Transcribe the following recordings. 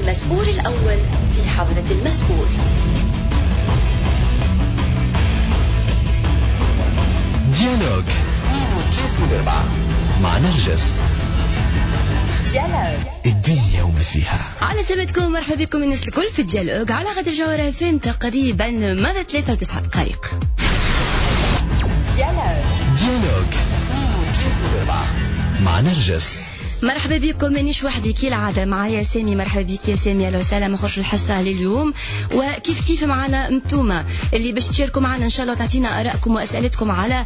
المسؤول الأول في حضرة المسؤول. ديالوج 3 مع نرجس. ديالوج الدنيا وما فيها. على سلامتكم، مرحبا بكم الناس الكل في ديالوج على غد الجوهرة فيم تقريبا ماذا 3 دقائق. ديالوج 3 مع نرجس. مرحبا بكم، مانيش وحدي كالعادة معايا سامي. مرحبا بك يا سامي، اهلا وسهلا. ما خرج الحصة لليوم، وكيف معنا انتوما اللي باش تشاركوا معنا ان شاء الله وتعطينا ارائكم واسئلتكم على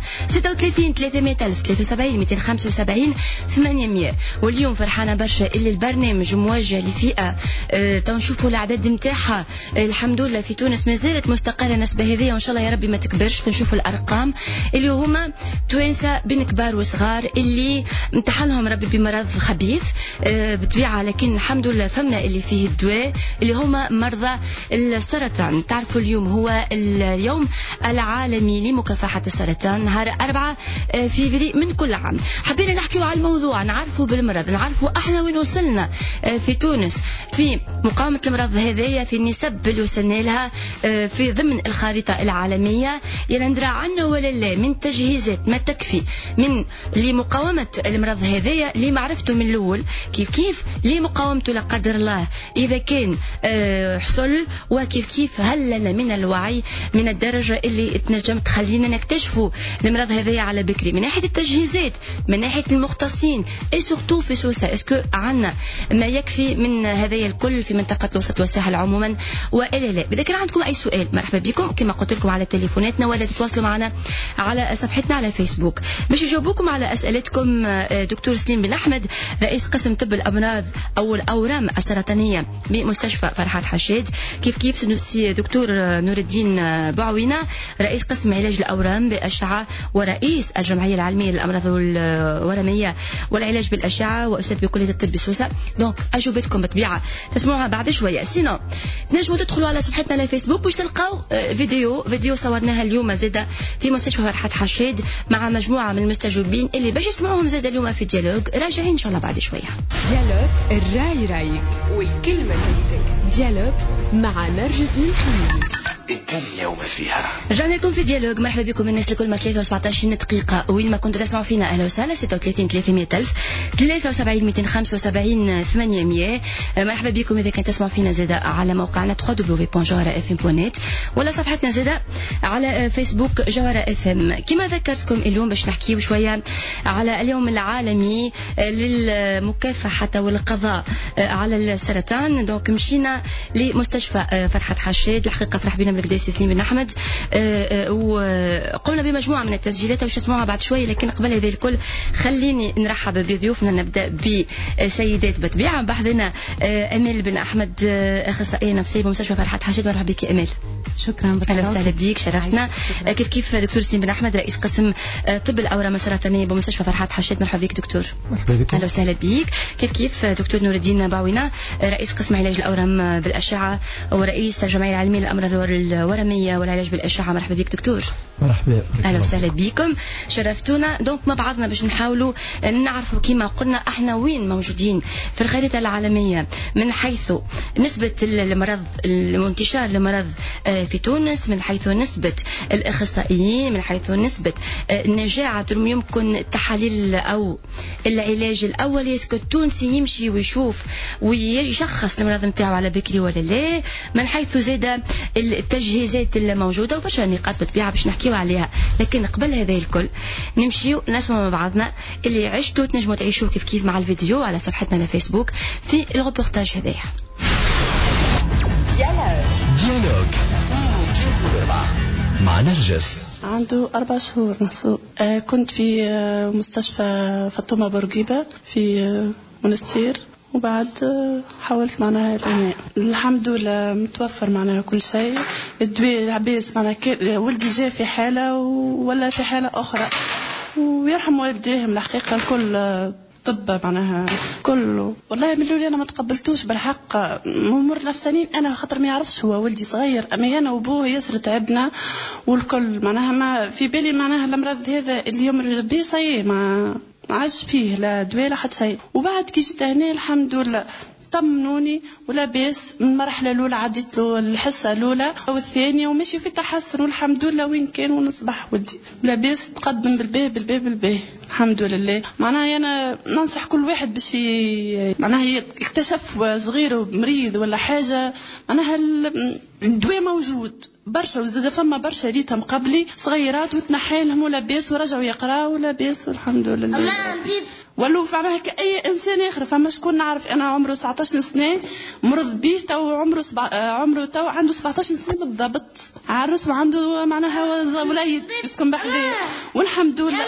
36 300 ألف 73 275 800. واليوم فرحانة برشا اللي البرنامج موجه لفئة تنشوفوا الاعداد نتاعها الحمد لله في تونس ما زالت مستقرة نسبة هذه، وان شاء الله يا ربي ما تكبرش. تنشوفوا الارقام اللي هما توانسة بين كبار وصغار اللي امتحنهم ربي بمرض خبيث بطبيعة، لكن الحمد لله فما اللي فيه الدواء اللي هما مرضى السرطان. تعرفوا اليوم هو اليوم العالمي لمكافحة السرطان، نهار 4 فيفري من كل عام. حبينا نحكيوا على الموضوع، نعرفوا بالمرض، نعرفوا احنا وين وصلنا في تونس في مقاومة المرض هذايا، في النسب اللي وصلنا لها في ضمن الخريطة العالمية. يلا ندرى عنا ولا لا من تجهيزات ما تكفي من لمقاومة المرض هذايا، لمعرفته من الأول كيف لمقاومته لا قدر الله إذا كان حصل، وكيف هل لنا من الوعي من الدرجة اللي تنجم تخلينا نكتشفوا المرض هذايا على بكري من ناحية التجهيزات، من ناحية المختصين، اي سورتو في سوسة اسكو عنا ما يكفي من هذايا الكل في منطقة الوسط والساحل عموما وإلا لا. إذا كان عندكم أي سؤال مرحبا بكم كما قلت لكم على تليفوناتنا، ولا تتواصلوا معنا على صفحتنا على فيسبوك باش يجاوبوكم على أسئلتكم. دكتور سليم بن أحمد رئيس قسم طب الأمراض أو الأورام السرطانية بمستشفى فرحات حشاد، كيف دكتور نور الدين بعوينة رئيس قسم علاج الأورام بالأشعة ورئيس الجمعية العالمية للأمراض الورمية والعلاج بالأشعة وأستاذ بكلية الطب بسوسة. دونك أجوبتكم بطبيعة تسمعوها بعد شوية. سينو تنجموا تدخلوا على صفحتنا على فيسبوك باش تلقاو فيديو صورناها اليوم زادة في مستشفى فرحات حشاد مع مجموعة من المستجوبين اللي باش يسمعوهم زادة اليوم في ديالوج. راجعين إن شاء الله بعد شوية. ديالوج الرأي رايك والكلمة كلمتك. ديالوج مع نرجس المحمدي. الدنيا وما فيها. رجعنا لكم في ديالوج، مرحبا بكم الناس الكل. ما 17 دقيقة وين ما كنتوا تسمعوا فينا أهلا وسهلا. 36 300 ألف 73 275 800. مرحبا بكم إذا كنت تسمعوا فينا زادة على موقعنا www.jawhara.fm.net ولا صفحتنا زادة على فيسبوك جوهرة اف ام. كما ذكرتكم اليوم باش نحكيو شوية على اليوم العالمي للمكافحة والقضاء على السرطان. دونك مشينا لمستشفى فرحات حشاد، الحقيقة فرح بنا بالكدا سليم بن أحمد، وقمنا بمجموعة من التسجيلات وش تسمعوها بعد شوية. لكن قبل هذا الكل خليني نرحب بضيوفنا. نبدأ بسيدات بطبيعة بحضنا أمال بن أحمد أخصائية نفسية بمستشفى فرحات حشاد. مرحبا بك أمال. شكرا. اهلا وسهلا بك، شرفتنا. كيف دكتور سليم بن احمد رئيس قسم طب الاورام السرطانيه بمستشفى فرحات حشاد. مرحبا بك دكتور. مرحبا بك. اهلا وسهلا بك. كيف دكتور نور الدين بعوينة رئيس قسم علاج الاورام بالاشعه ورئيس الجمعيه العالميه للامراض الورميه والعلاج بالاشعه. مرحبا بك دكتور. مرحبا. اهلا وسهلا بكم، شرفتونا. دونك مع بعضنا باش نحاولوا نعرفوا كما قلنا احنا وين موجودين في الخريطه العالميه من حيث نسبه المرض وانتشار المرض في تونس، من حيث نسبة الأخصائيين، من حيث نسبة النجاعة يمكن التحاليل أو العلاج الأول. يسكت التونسي يمشي ويشوف ويشخص المرض متاعه على بكري ولا لا، من حيث زاد التجهيزات الموجودة وبرشا نقاط بالطبيعة باش نحكيو عليها. لكن قبل هذا الكل نمشيو نسمع مع بعضنا اللي عشتوا تنجموا تعيشوا كيف مع الفيديو على صفحتنا على فيسبوك في الروبورتاج هذايا. ديالوج مع نرجس. عنده 4 شهور نحسو. كنت في مستشفى فاطمة بورقيبة في منستير، وبعد حاولت معناها العناية. الحمد لله متوفر معناها كل شيء. الدواء العباس معناها ولدي جاء في حالة ولا في حالة أخرى، ويرحم والديهم الحقيقة الكل طب معناها كله. والله من الأول أنا ما تقبلتوش بالحق، ممر نفسانين أنا خاطر ما يعرفش هو ولدي صغير، أما أنا وأبوه ياسر تعبنا والكل معناها ما في بالي معناها المرض هذا اليوم اللي صاير ما عاش فيه لا دواء لا حتى شيء. وبعد كي جيت هنا الحمد لله طمنوني ولاباس. من المرحله الاولى عديت له الحصه الاولى والثانيه وماشي في تحسن والحمد لله. وين كان ونصبح ودي لاباس تقدم بالباب الحمد لله. معناها انا ننصح كل واحد باش معناها يكتشف صغير مريض ولا حاجه، معناها الدواء موجود برشا، وزاد فما برشا ريتهم قبلي صغيرات وتنحي لهم ولاباس ورجعوا يقراوا ولاباس والحمد لله. ولو معناها كأي إنسان آخر. فما شكون نعرف أنا عمره 19 سنة مرض به، تو عمره تو عنده 17 سنة بالضبط، عروس وعنده معناها وليد يسكن بحذاه والحمد لله.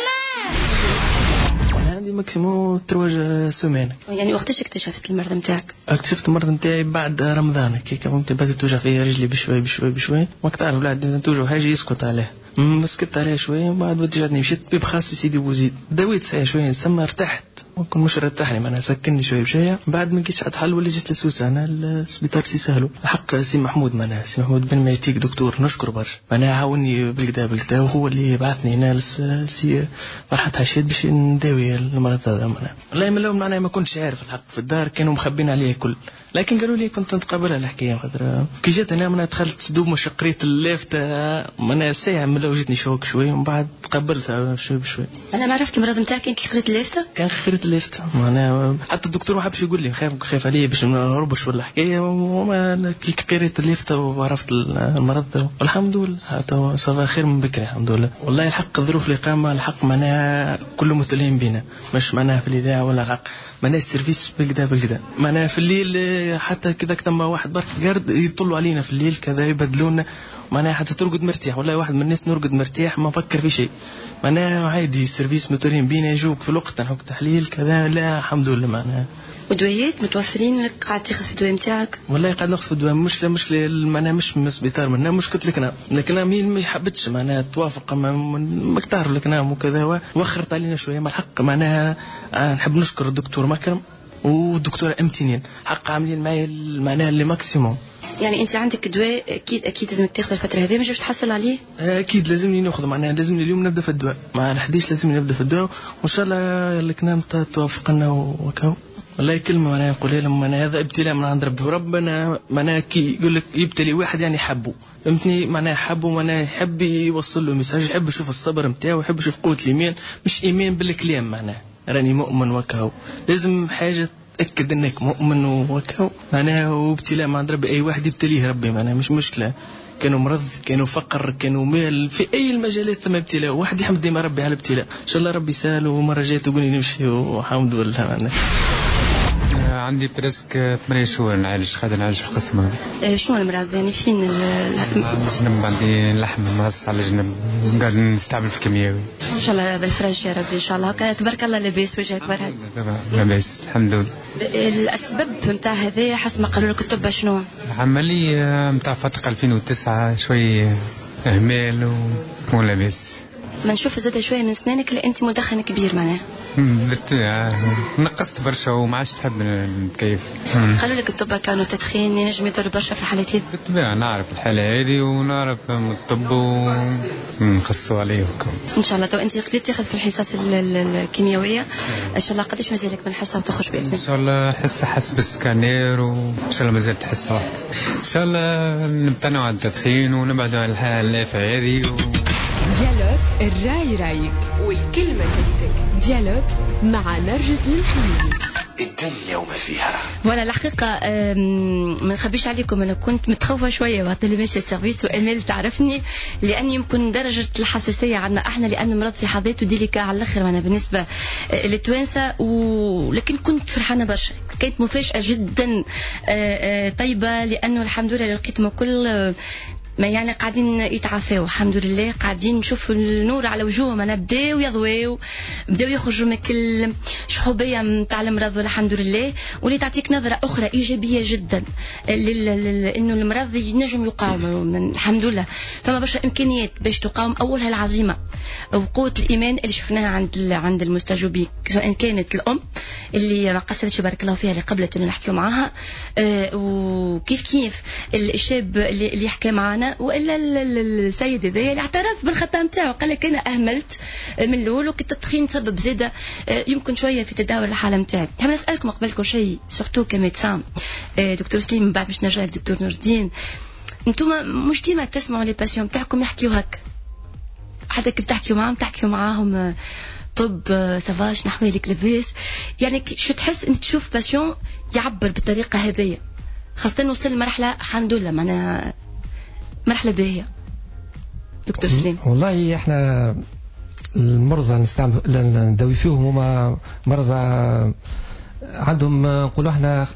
عندي ماكسيموم 3 سومين. يعني وقتاش اكتشفت المرض نتاعك؟ اكتشفت المرض نتاعي بعد رمضان، كي كنت بدات توجع فيا رجلي بشوي وقت تعرف لا توجع حاجه يسكت عليها، مسكت عليها شويه وبعد وجعتني مشيت طبيب خاص في سيدي بوزيد، داويت ساعه شويه نسمى ارتحت، ممكن مش رتحني معناها سكنني شويه بشويه. بعد ما لقيتش حل ولا جيت لسوسه انا السبيطار سي سهلو الحق. سي محمود معناها سي محمود بن ميتيك دكتور نشكر برشا معناها عاوني بالكدا وهو اللي بعثني هنا سي فرحات حشيد باش نداوي المرض هذا معناها. والله من الاول معناها ما كنتش عارف الحق، في الدار كانوا مخبين عليه الكل، لكن قالوا لي كنت نتقبلها الحكايه خاطر كي جيت انا معناها دخلت دوب مش قريت اللافته معناها ساعه من الاول جتني شوك شويه ومن بعد تقبلتها شوي بشوي. انا ما عرفت المرض نتاعك كي قريت اللافته؟ كان قريت اللافته معناها حتى الدكتور ما حبش يقول لي خايف عليه باش ما نهربش ولا حكايه، وما كي قريت اللافته وعرفت المرض والحمد لله حتى صار خير من بكري الحمد لله. والله الحق ظروف الاقامه الحق معناها كله متلهم بينا، مش معناها في الاذاعه ولا الحق معناها السيرفيس بالكدا معناها في الليل حتى كذا ثم واحد برك قارد يطلوا علينا في الليل كذا يبدلونا معناها حتى ترقد مرتاح. والله واحد من الناس نرقد مرتاح ما نفكر في شيء معناها عادي. السيرفيس مترين بينا يجوك في الوقت نحك تحليل كذا لا الحمد لله معناها. ودويات متوفرين لك؟ قاعد تاخذ في الدواء نتاعك؟ والله قاعد ناخذ في الدواء. مش معناها مش من السبيطار منا مش قلت لك انا، لكن انا مش حبيتش معناها توافق ما تعرف لك انا وكذا وخرت علينا شويه مع الحق معناها. نحب نشكر الدكتور مكرم والدكتوره امتنين حق عاملين معايا معناها اللي ماكسيموم. يعني انت عندك دواء اكيد لازم تاخذ الفتره هذه، مش باش تحصل عليه؟ اكيد لازمني ناخذ معناها لازمني اليوم نبدا في الدواء مع ال11 لازمني نبدا في الدواء وان شاء الله لكنا توافقنا وكاو. والله كلمه معناها نقولها لهم معناها هذا ابتلاء من عند ربي، وربنا معناها كي يقول لك يبتلي واحد يعني حبه فهمتني معناها حبه معناها يحب يوصل له ميساج، يحب يشوف الصبر نتاعو، يحب يشوف قوه الايمان مش ايمان بالكلام معناها راني مؤمن وكاو. لازم حاجه تأكد انك مؤمن وكاو معناها وابتلاء من عند ربي. اي واحد يبتليه ربي معناها مش مشكله، كانوا مرض كانوا فقر كانوا مال في اي المجالات ثم ابتلاء، واحد يحمد ديما ربي على الابتلاء. ان شاء الله ربي يسهل ومره جايه تقولي نمشي والحمد لله معناها. عندي بريسك 8 شهور نعالج في القسم هذا. شنو المرض يعني فين اللحم؟ جنب عندي اللحم ماس على جنب قاعد نستعمل في الكيميائي. ان شاء الله بالفرج يا ربي ان شاء الله. تبارك الله لاباس وجهك برهد؟ لاباس الحمد لله. الاسباب نتاع هذا حسب ما قالوا لك الطب شنو؟ عمليه نتاع فتق 2009 شوي اهمال ولاباس. ما نشوف زاد شويه من سنانك اللي انت مدخن كبير معناها. نقصت برشا وما عادش نحب نتكيف. قالوا لك الطب كانوا تدخين ينجم يضر برشا في الحالات هذه؟ بالطبيعة نعرف الحالة هذه ونعرف الطب ونقصوا عليه وكم. ان شاء الله. تو انت قدرت تاخذ في الحصص الكيميائيه ان شاء الله قداش مازالك من حصه وتخرج باذن الله؟ ان شاء الله حصه حسب السكانير وان شاء الله مازالت حصه واحده. ان شاء الله نمتنعوا عن التدخين ونبعدوا عن الآفة هذه ديالوج الراي رايك والكلمة كلمتك. ديالوج مع نرجس المحمدي. الدنيا وما فيها. وانا الحقيقه ما نخبيش عليكم انا كنت متخوفه شويه وقت اللي ماشي السيرفيس وامال تعرفني لان يمكن درجه الحساسيه عندنا احنا لان مرض في حد ذاته ديليكا على الاخر انا بالنسبه للتوانسه ولكن كنت فرحانه برشا. كانت مفاجاه جدا طيبه لانه الحمد لله لقيتهم كل ما يعني قاعدين يتعافوا الحمد لله، قاعدين نشوف النور على وجوههم. انا بداو يضويو بداو يخرجوا من كل شحوبيه نتاع المرض والحمد لله. واللي تعطيك نظره اخرى ايجابيه جدا انه المرض ينجم يقاوم الحمد لله. فما برشا امكانيات باش تقاوم، اولها العزيمه وقوه الايمان اللي شفناها عند المستجوبين سواء كانت الام اللي ما قصرتش بارك الله فيها اللي قبلت انه نحكيو معاها، وكيف الشاب اللي يحكي معنا، والا السيد هذايا اللي اعترف بالخطا نتاعو، قال لك انا اهملت من الاول وكنت التدخين سبب زاده يمكن شويه في تداول الحاله نتاعي. حاب نسالكم قبل كل شيء سورتو كميدسان دكتور سليم، من بعد باش نرجع للدكتور نور الدين، انتم مش ديما تسمعوا لي باسيون نتاعكم يحكيوا هكا، حتى كيف تحكيوا معاهم طب سافاج نحوي لك لباس، يعني شو تحس انت تشوف باسيون يعبر بالطريقه هذه، خاصه وصل لمرحله الحمد لله معنا مرحله باهيه. دكتور سليم والله احنا المرضى نداوي فيهم هما مرضى عندهم نقولوا احنا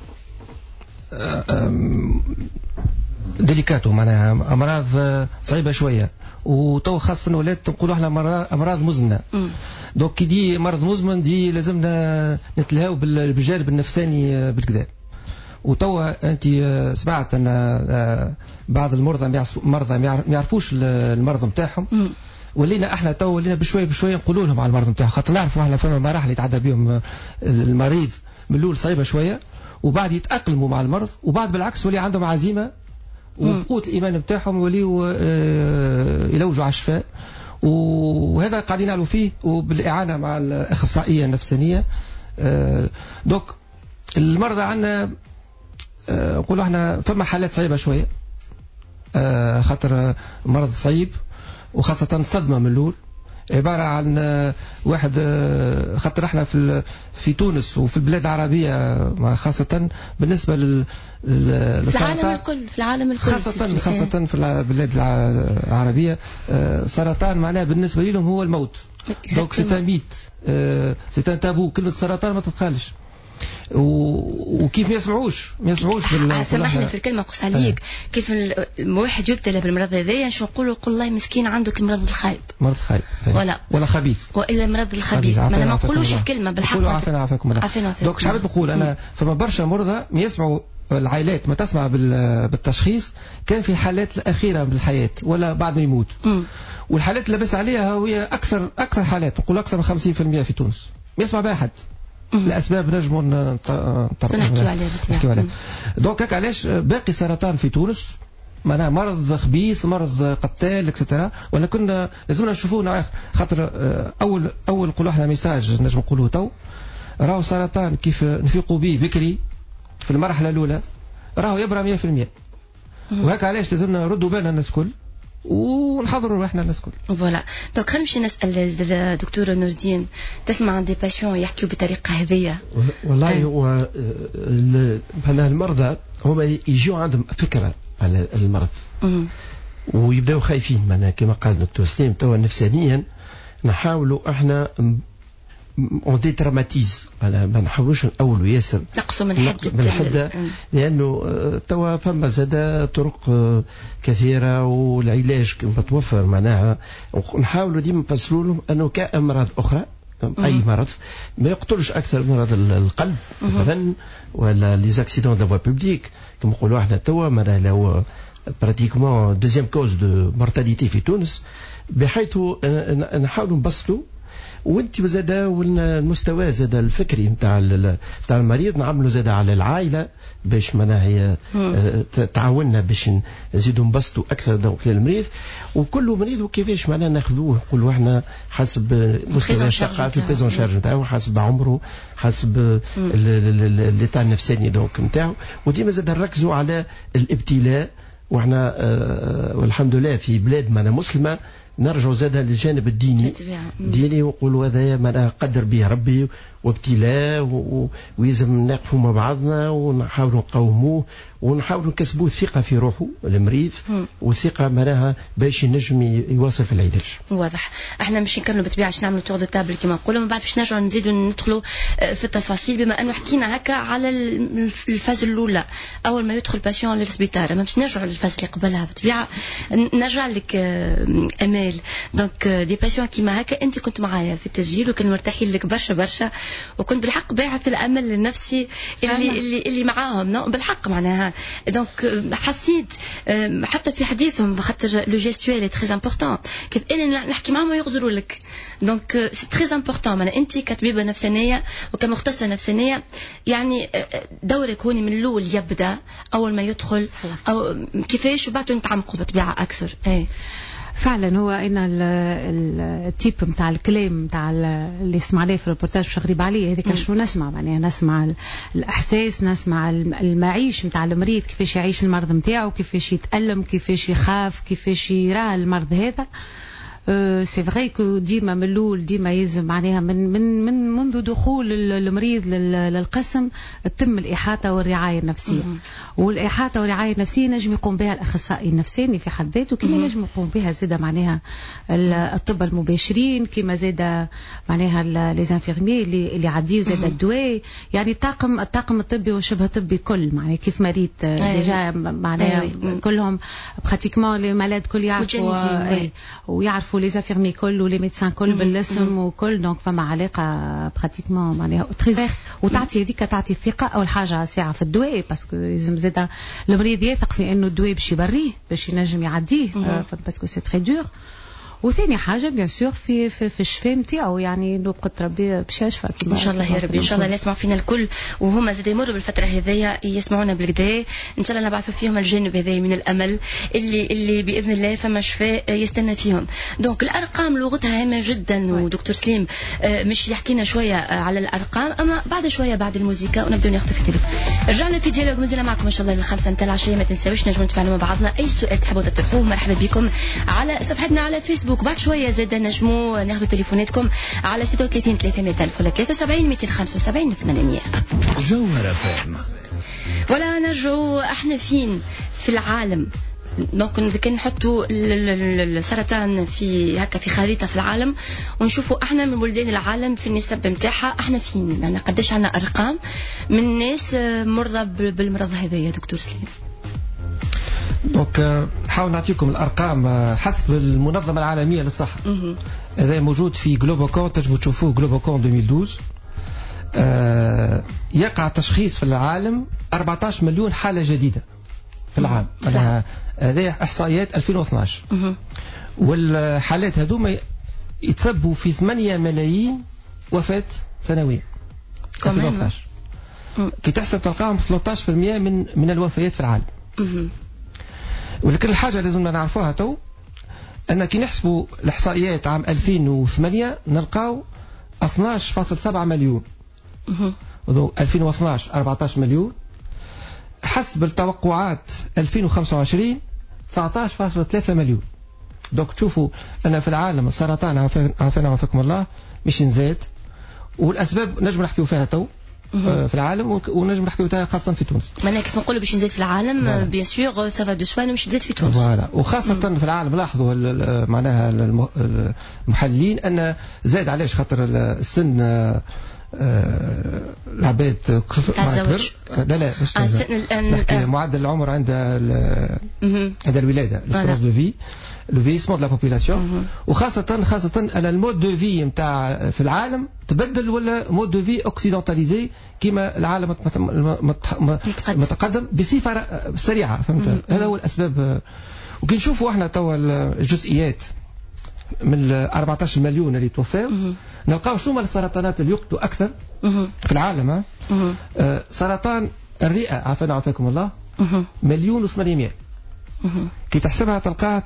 ديليكاتو، معناها امراض صعيبه شويه، وتو خاصه ولاد نقولوا احنا امراض مزمنه. دونك كي دي مرض مزمن دي لازمنا نتلهاو بالجانب النفساني بالكدا. وتوا انت سمعت ان بعض المرضى ما يعرفوش المرض نتاعهم، ولينا احنا تو ولينا بشويه نقولوا لهم على المرض نتاعهم، خاطر نعرفوا احنا فما مراحل يتعدى بهم المريض من الاول صعيبه شويه، وبعد يتاقلموا مع المرض، وبعد بالعكس ولي عندهم عزيمه وقوه الايمان نتاعهم يوليوا يلوجوا على الشفاء. وهذا قاعدين نعملوا فيه وبالاعانه مع الاخصائيه النفسانيه. دوك المرضى عندنا نقولوا احنا فما حالات صعيبه شويه، خاطر مرض صعيب، وخاصه صدمه من الاول، عباره عن واحد خاطر احنا في تونس وفي البلاد العربيه خاصه بالنسبه للسرطان في العالم الكل خاصه في البلاد العربيه، سرطان معناه بالنسبه لهم هو الموت. دونك سي ان ميت، سي ان تابو، كلمه سرطان ما تتقالش. وكيف ما يسمعوش سامحني في الكلمه قص عليك، كيف الواحد يبتلى بالمرض هذايا شو نقولوا والله مسكين عندك المرض الخايب، مرض خايب ولا خبيث، والا المرض الخبيث، ما نقولوش الكلمه بالحق، نقولوا عافاكم الله. دونك شحال نقول انا فما برشا مرضى ما يسمعوا، العائلات ما تسمع بالتشخيص كان في الحالات الاخيره بالحياه ولا بعد ما يموت. والحالات اللي لبس عليها هي اكثر حالات، نقول اكثر من 50% في تونس ما يسمع بها حد، الاسباب نجموا نحكيوا عليها. دونك هكا علاش باقي سرطان في تونس معناها مرض خبيث، مرض قتال اكسترا، ولا كنا لازمنا نشوفوه خاطر اول نقولوا احنا ميساج نجم نقولوه تو، راهو سرطان كيف نفيقوا به بكري في المرحله الاولى راهو يبرى 100%. وهكا علاش لازمنا نردوا بالنا الناس الكل ونحضروا روحنا الناس الكل. فوالا دونك خلينا نمشي نسال دكتور نور الدين، تسمع عن دي باسيون يحكيوا بالطريقه هذيا؟ والله هو المرضى هما يجوا عندهم فكره على المرض ويبداو خايفين، معناها كما قال دكتور سليم توا نفسانيا نحاولوا احنا اون ديتراماتيز، ما نحاولوش نأولوا ياسر، نقصوا من حده لانه توا فما زاد طرق كثيره والعلاج متوفر، معناها نحاولوا ديما نفسروا لهم انه كأمراض اخرى اي مرض ما يقتلش اكثر مرض القلب مثلا ولا لي زاكسيدون دو بوبليك كما نقولوا احنا توا، معناها هو براتيكمون دوزيام كوز دو مورتاليتي في تونس، بحيث نحاولوا نبسطوا وانت زاد والمستوى زاد الفكري نتاع المريض نعملوا زاد على العائله باش معناها هي تعاوننا باش نزيدوا نبسطوا اكثر دونك للمريض، وكل مريض وكيفاش معناها ناخذوه نقولوا احنا حسب مستوى الثقافه البريزون شارج نتاعو، حسب عمره، حسب الايطال النفساني دونك نتاعو، وديما زاد نركزوا على الابتلاء. وإحنا والحمد لله في بلاد معناها مسلمه نرجع زاد للجانب الديني ديني، ونقولوا هذا ما قدر به ربي وابتلاء، ويلزم نقفوا مع بعضنا ونحاولوا نقاوموه ونحاولوا نكسبوا الثقه في روحه المريض، والثقه معناها باش ينجم يواصل في العلاج. واضح. احنا مش نكملوا بالطبيعه باش نعملوا تور دو تابل كما نقولوا، من بعد باش نرجعوا نزيدوا ندخلوا في التفاصيل، بما انه حكينا هكا على الفاز الاولى اول ما يدخل باسيون للسبيطار، ما باش نرجعوا للفاز اللي قبلها بالطبيعه. نرجع لك امال، باهي. دونك دي باسيون كيما هكا انت كنت معايا في التسجيل وكان مرتاحين لك برشا برشا، وكنت بالحق باعث الامل لنفسي اللي معاهم نو بالحق معناها. دونك حسيت حتى في حديثهم خاطر لو جيستويل تري امبورطون كيف انا نحكي معاهم ويغزروا لك. دونك سي تري امبورطون معناها انت كطبيبه نفسانيه وكمختصه نفسانيه يعني دورك هوني من الاول يبدا اول ما يدخل او كيفاش وبعد نتعمقوا بطبيعه اكثر. اي فعلا هو ان التيب نتاع الكلام نتاع اللي سمعناه في الريبورتاج مش غريب عليه هذيك شنو نسمع معناها نسمع الاحساس نسمع المعيش نتاع المريض كيفاش يعيش المرض نتاعو كيفاش يتألم كيفاش يخاف كيفاش يرى المرض هذا. سي فري كو ديما من الاول ديما يلزم معناها من منذ دخول المريض للقسم تتم الاحاطه والرعايه النفسيه. والاحاطه والرعايه النفسيه نجم يقوم بها الاخصائي النفساني في حد ذاته كما نجم يقوم بها زاده معناها الطب المباشرين كما زاده معناها لي انفيرمي اللي يعديوا زاده الدواء يعني الطاقم الطبي وشبه طبي كل معناها كيف مريض ديجا معناها كلهم براتيكمون لي مالاد كل يعرفوا ويعرفوا لي انفيرمي كل ولي ميدسان كل بالاسم وكل دونك فما علاقه براتيكمون معناها تري وتعطي هذيك تعطي الثقه اول حاجه ساعه في الدواء باسكو لازم زاده المريض يثق في انه الدواء باش يبريه باش ينجم يعديه باسكو سي تري دور. وثاني حاجه بيان سور في الشفاء نتاعو يعني لو قدر ربي باش يشفى ان شاء الله يا ربي ان شاء الله يسمعوا فينا الكل وهما زاد يمروا بالفتره هذيا يسمعونا بالكدا ان شاء الله نبعثوا فيهم الجانب هذا من الامل اللي باذن الله فما شفاء يستنى فيهم. دونك الارقام لغتها هامه جدا ودكتور سليم مش يحكينا شويه على الارقام اما بعد شويه بعد الموسيقى ونبداو ناخذ في التليفون. رجعنا في ديالوج مازال معكم ان شاء الله للخمسة متاع العشيه ما تنساوش نجموا نتفاعلوا مع بعضنا اي سؤال تحبوا تطرحوه مرحبا بكم على صفحتنا على فيسبوك. بعد شويه زاد نجموا ناخذ تليفوناتكم على 36 300 ألف ولا 73 275 800. جوهرة فهم. ولا نرجعوا احنا فين في العالم. دونك كان نحطوا السرطان في هكا في خريطه في العالم ونشوفوا احنا من بلدان العالم في النسب نتاعها احنا فين يعني قداش عندنا ارقام من الناس مرضى بالمرض هذا يا دكتور سليم. دونك نحاول نعطيكم الارقام حسب المنظمه العالميه للصحه. هذا موجود في جلوبوكون تجبوا تشوفوه جلوبوكون 2012. يقع تشخيص في العالم 14 مليون حاله جديده في العام. هذه احصائيات 2012. والحالات هذوما يتسبوا في 8 ملايين وفاه سنويا 2012. كي تحسب تلقاهم 13% من الوفيات في العالم. ولكن الحاجة لازمنا نعرفوها تو أن كي نحسبوا الإحصائيات عام 2008 نلقاو 12.7 مليون. 2012 14 مليون. حسب التوقعات 2025 19.3 مليون. دوك تشوفوا أن في العالم السرطان عافانا وعافاكم الله مش نزاد والأسباب نجم نحكيو فيها تو في العالم ونجم نحكيو فيها خاصة في تونس. معناها كيف نقولوا باش نزيد في العالم بيان سور سافا دو سوا مش نزيد في تونس. فوالا وخاصة في العالم لاحظوا معناها المحللين أن زاد علاش خاطر السن العباد تاع الزواج لا معدل العمر عند الولادة l'espérance de vie le vieillissement de la population وخاصة على المود دو في نتاع في العالم تبدل ولا مود دو في اوكسيدونتاليزي كما العالم متقدم بصفة سريعة فهمت. هذا هو الأسباب. وكي نشوفوا احنا توا الجزئيات من 14 مليون اللي توفاوا نلقاو شنو السرطانات اللي يقتلوا أكثر في العالم. سرطان الرئة عافانا وعافاكم الله 1,800,000 كي تحسبها تلقاها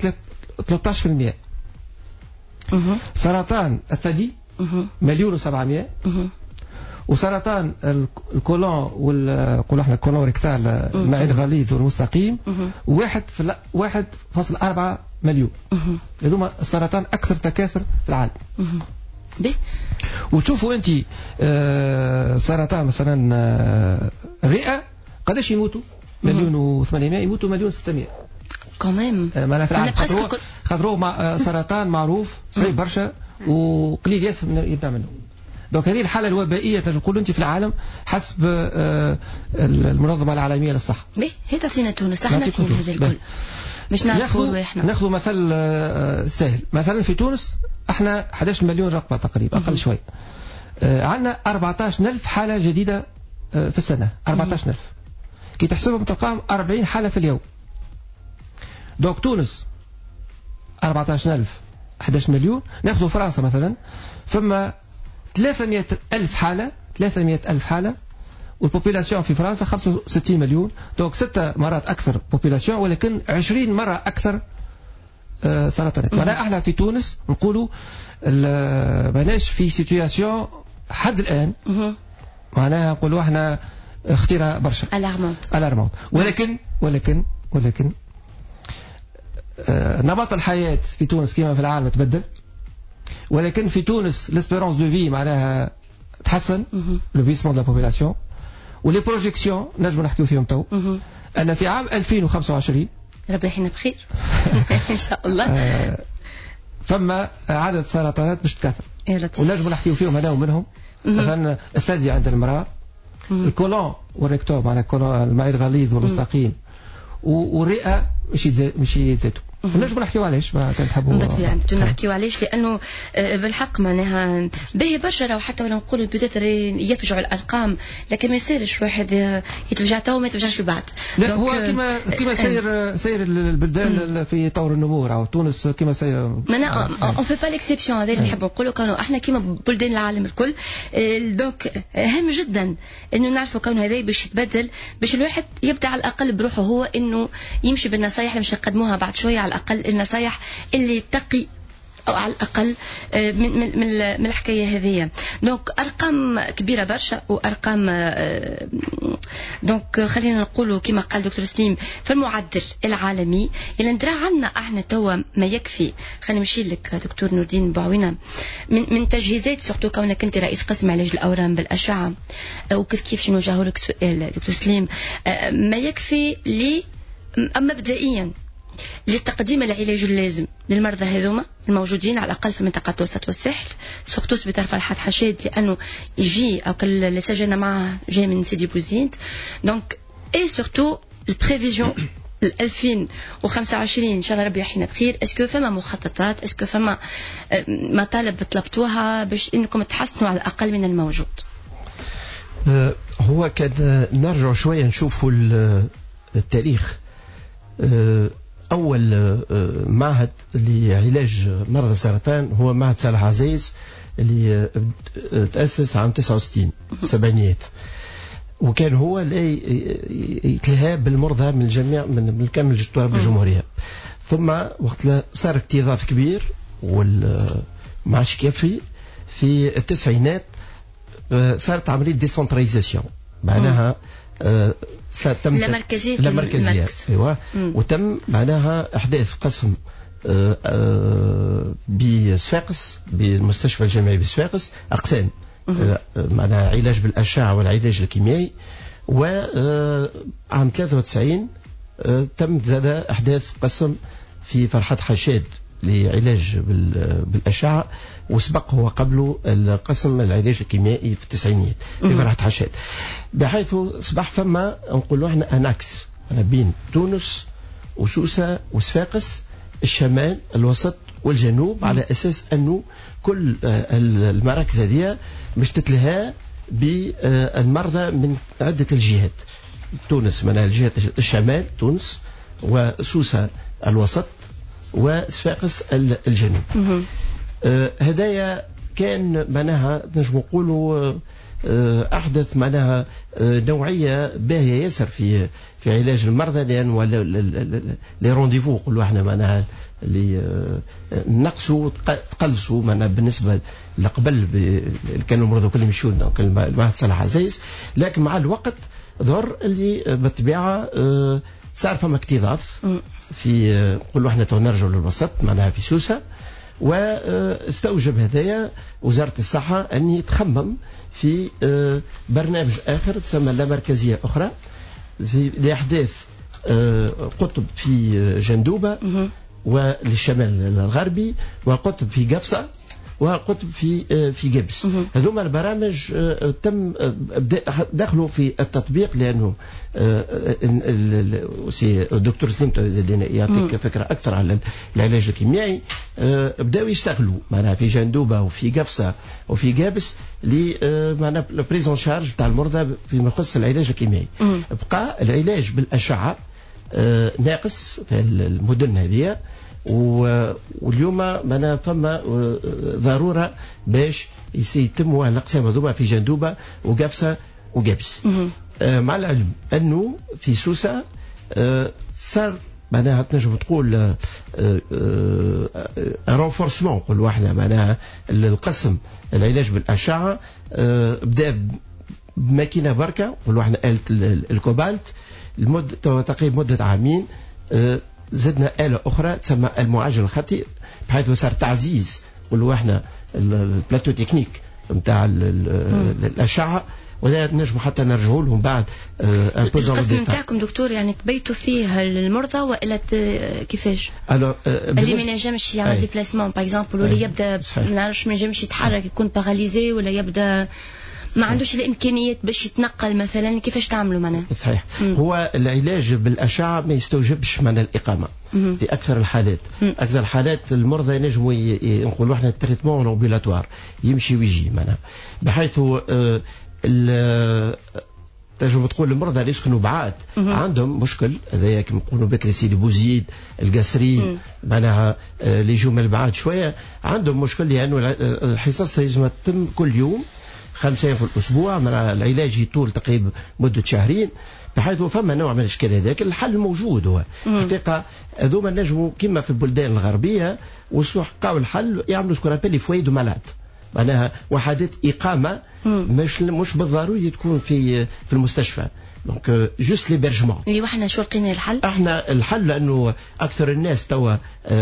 13%. سرطان الثدي 1,700,000 وسرطان الكولون نقولوا احنا الكولون ريكتال المعي الغليظ والمستقيم 1.4 مليون. هذوما السرطان أكثر تكاثر في العالم. وتشوفوا أنت سرطان مثلا الرئة قداش يموتوا 1,800,000 يموتوا 1,600,000 كمان. ما في العالم خاطر سرطان معروف صعيب برشا وقليل ياسر يبدا منه. دونك هذه الحالة الوبائية تقول أنت في العالم حسب المنظمة العالمية للصحة. هي تعطينا تونس احنا فين هذا الكل. باش نعرفوا احنا ناخذ مثل سهل. مثلا في تونس احنا 11 مليون رقبة تقريبا أقل شوي. عندنا 14,000 حالة جديدة في السنة. 14,000 كي تحسبهم تلقاهم 40 حالة في اليوم. دوك تونس 14,000 11 مليون. ناخذ فرنسا مثلا فما 300,000 حالة. 300,000 حالة والبوبولاسيون في فرنسا 65 مليون. دوك 6 مرات أكثر بوبولاسيون ولكن 20 مرة أكثر سرطانات. معناها احنا في تونس نقولوا ماناش في سيتوياسيون حد الآن معناها نقولوا احنا اختيرة برشا الارمونت. ولكن نمط الحياة في تونس كما في العالم تبدل. ولكن في تونس لاسبيرونس دو في معناها تحسن لو فيسمون دو لا بوبولاسيون. ولي بروجيكسيون نجم نحكيو فيهم تو أن في عام 2025 ربي يحيينا بخير إن شاء الله فما عدد سرطانات باش تكثر ونجم نحكيو فيهم هنا ومنهم. مثلا الثدي عند المرأة، الكولون والريكتور معناها المعدة الغليظ والمستقيم والرئة مش يتزادوا. نجم نحكيو علاش ما تنحبوا بالطبيعة نحكيو علاش لأنه بالحق معناها باهي برشا. راهو حتى ولا نقولوا بيتر يفجعوا الأرقام لكن ما يصيرش واحد يتفجع تو ما يتفجعش بعد. لا هو كما سير البلدان في طور النمو أو تونس كما سير. معناها اون في با ليكسيبسيون هذا اللي نحب نقولوا كانوا احنا كما بلدان العالم الكل. دونك هام جدا انه نعرفوا كونه هذا باش يتبدل باش الواحد يبدا على الأقل بروحه هو انه يمشي بالنصايح اللي مش نقدموها بعد شوية على الأقل النصايح اللي تقي أو على الأقل من الحكاية هذه. دونك أرقام كبيرة برشا وأرقام دونك خلينا نقولوا كما قال دكتور سليم في المعدل العالمي اللي ندرى عنا احنا توا ما يكفي. خلينا نمشي لك دكتور نور الدين بوعوينة من تجهيزات سورتو كونك انت رئيس قسم علاج الأورام بالأشعة وكيف شنو جاهو لك سؤال دكتور سليم ما يكفي لي مبدئيا لتقديم العلاج اللازم للمرضى هذوما الموجودين على الأقل في منطقة الوسط والساحل سورتو سبيطار فرحات حشاد لأنه يجي أو اللي سجلنا معه جاي من سيدي بوزيد. دونك اي سورتو البريفيزيون 2025 إن شاء الله ربي يحيينا بخير. اسكو فما مخططات اسكو فما مطالب طلبتوها باش انكم تحسنوا على الأقل من الموجود؟ هو كان نرجع شوية نشوفوا التاريخ. أول معهد لعلاج مرضى السرطان هو معهد صالح عزيز اللي تأسس عام 69 سبعينيات وكان هو يتلهى بالمرضى من الجميع من كامل تراب الجمهورية. ثم وقت صار اكتظاظ كبير وما عادش كافي في التسعينات صارت عملية ديسنتراليزاسيون معناها تم المركزية ايوه وتم معناها احداث قسم بصفاقس بالمستشفى الجامعي بصفاقس اقسام معناها علاج بالاشعه والعلاج الكيميائي. وعام 93 تم زاد احداث قسم في فرحات حشاد لعلاج بالاشعه وسبق هو قبله القسم العلاج الكيميائي في التسعينيات في فرحة حشاد بحيث صبح فما نقولوا احنا اناكس بين تونس وسوسة وصفاقس الشمال الوسط والجنوب على اساس انه كل المراكز هذه مش تتلهى بالمرضى من عدة الجهات. تونس من الجهة الشمال تونس وسوسة الوسط وصفاقس الجنوب. هدايا كان معناها نجم نقولوا احدث معناها نوعيه باهيه ياسر في علاج المرضى لان لي رونديفو نقولوا احنا معناها اللي نقصوا تقلصوا معناها بالنسبه لقبل كانوا المرضى كلهم يمشوا المعهد صالح عزيز. لكن مع الوقت ظهر اللي بالطبيعه صار فما اكتظاظ في نقولوا احنا تو نرجعوا للوسط معناها في سوسه. واستوجب هدايا وزارة الصحة أن تخمم في برنامج آخر تسمى لا مركزية أخرى في لأحداث قطب في جندوبة وللشمال الغربي وقطب في قفصة وقطب في جبس. هذوما البرامج تم دخلوا في التطبيق لانه الدكتور سليم يعطيك فكره اكثر على العلاج الكيميائي. بداوا يشتغلوا معناها في جندوبه وفي قفصه وفي جابس معناها البريزون شارج تاع المرضى فيما يخص العلاج الكيميائي. بقى العلاج بالاشعه ناقص في المدن هذه، واليوم معناها فما ضروره باش يتم الاقسام هذوما في جندوبه وقفصه وقبس. مع العلم انه في سوسه صار معناها تنجم تقول رونفورسمون نقولوا احنا معناها القسم العلاج بالاشعه بدا بماكينه بركه نقولوا احنا آلة الكوبالت المده تقريبا مده عامين. زدنا آلة أخرى تسمى المعالج الخطي بحيث صار تعزيز نقولوا احنا البلاتو تكنيك نتاع الأشعة، وهذا نجم حتى نرجعوا لهم بعد. القسم نتاعكم دكتور يعني تبيتوا فيه المرضى والا كيفاش؟ اللي ما ينجمش يعمل ديبلاسمون باغ اكزومبل ولا يبدا ما نعرفش ما ينجمش يتحرك يكون باغاليزي ولا يبدا ما عندوش الامكانيات باش يتنقل مثلا، كيفاش تعملوا معنا؟ صحيح. هو العلاج بالاشعه ما يستوجبش من الاقامه في اكثر الحالات. اكثر الحالات المرضى ينجموا نقولوا احنا التريتمون امبولاتوار يمشي ويجي معناها، بحيث تنجم تقول المرضى اللي يسكنوا بعاد عندهم مشكل هذايا كما نقولوا بكري سيدي بوزيد القصري معناها اللي يجوا من البعاد شويه عندهم مشكل لانه الحصص لازم تتم كل يوم 5 أيام في الأسبوع. من العلاج يطول تقريبا مدة شهرين، بحيث فما نوع من الإشكال هذاك. الحل موجود هو حقيقة هذوما نجموا كما في البلدان الغربية وصحقوا الحل يعملوا سكورابيل فوي دو مالاد معناها وحدات إقامة مش بالضروري تكون في المستشفى. دونك جوست ليبرجمون. وحنا شو لقينا الحل؟ احنا الحل لأنه أكثر الناس توا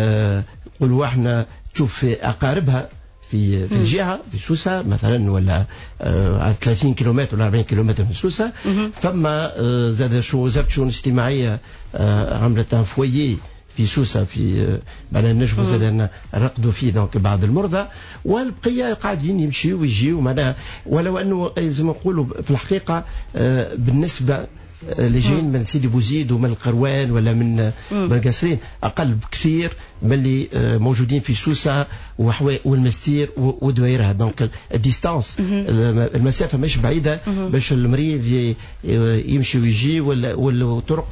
نقولوا احنا تشوف في أقاربها في الجهة في سوسة مثلا ولا على 30 كيلومتر ولا 40 كيلومتر من سوسة. فما زاد وزارة الشؤون الاجتماعية عملت ان فويي في سوسة في معنا نجموا زاد نرقدوا فيه دونك بعض المرضى، والبقية قاعدين يمشيوا ويجيوا معناها. ولو انه زي ما نقولوا في الحقيقة بالنسبة اللي جايين من سيدي بوزيد ومن القروان ولا من القصرين اقل بكثير من اللي موجودين في سوسه والمستير ودويرها. دونك الديستانس المسافه مش بعيده باش المريض يمشي ويجي والطرق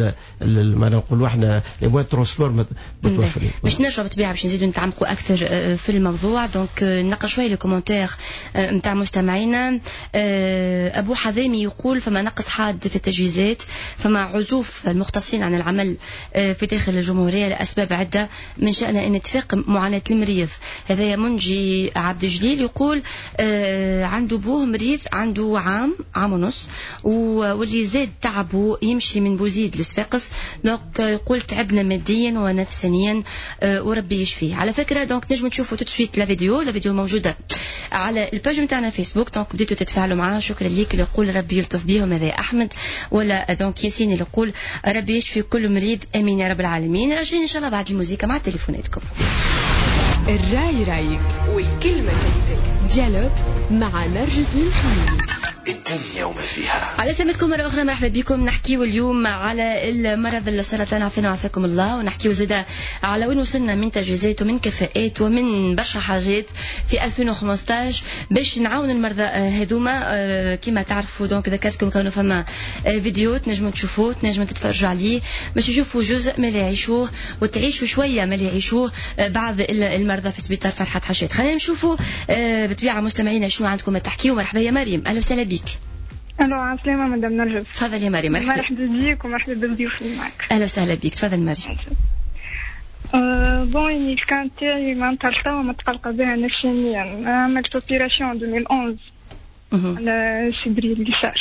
ما نقولوا احنا لي موان ترونسبور متوفرين. باش نرجعوا بالطبيعه باش نزيدوا نتعمقوا اكثر في الموضوع. دونك نقرا شويه لي كومونتير نتاع مستمعينا. ابو حذامي يقول فما نقص حاد في التجهيزات، فما عزوف المختصين عن العمل في داخل الجمهوريه لاسباب عده من شأنها أن تفاقم معاناة المريض. هذا منجي عبد الجليل يقول عنده بوه مريض عنده عام ونص واللي زاد تعبه يمشي من بوزيد لصفاقس. دونك يقول تعبنا ماديا ونفسانيا وربي يشفيه. على فكرة دونك نجم تشوفوا تسويت لا فيديو موجودة على الباج نتاعنا فيسبوك. دونك بديتوا تتفاعلوا معاه. شكرا ليك اللي يقول ربي يلطف بيهم هذا أحمد، ولا دونك ياسين اللي يقول ربي يشفي كل مريض امين يا رب العالمين. راجعين ان شاء الله بعد الموسيقى مع تليفوناتكم. الراي رايك والكلمة كلمتك. ديالوج مع نرجس المحمدي. الدنيا وما فيها. على سلامتكم مرة أخرى، مرحبا بكم. نحكيو اليوم على المرض السرطان عافانا وعافاكم الله، ونحكيو زادا على وين وصلنا من تجهيزات ومن كفاءات ومن برشا حاجات في 2015 باش نعاون المرضى هذوما. كما تعرفوا دونك ذكرتكم كانوا فما فيديو تنجموا تشوفوه تنجموا تتفرجوا عليه باش تشوفوا جزء من اللي يعيشوه وتعيشوا شوية من اللي يعيشوه بعض المرضى في سبيطار فرحات حشاد. خلينا نشوفوا بطبيعة مستمعينا شنو عندكم تحكيوا. مرحبا يا مريم، أهلا وسهلا بك. الو عسلامة مدام نرجس. تفضل يا مريم. مرحبا بيك ومرحبا بالضيوف اللي معك. اهلا وسهلا بك. تفضل مريم. بون يعني الكان تاعي معناتها لتوا متقلقة بها نفسيا. عملت اوبيراسيون 2011 على صدري اليسار.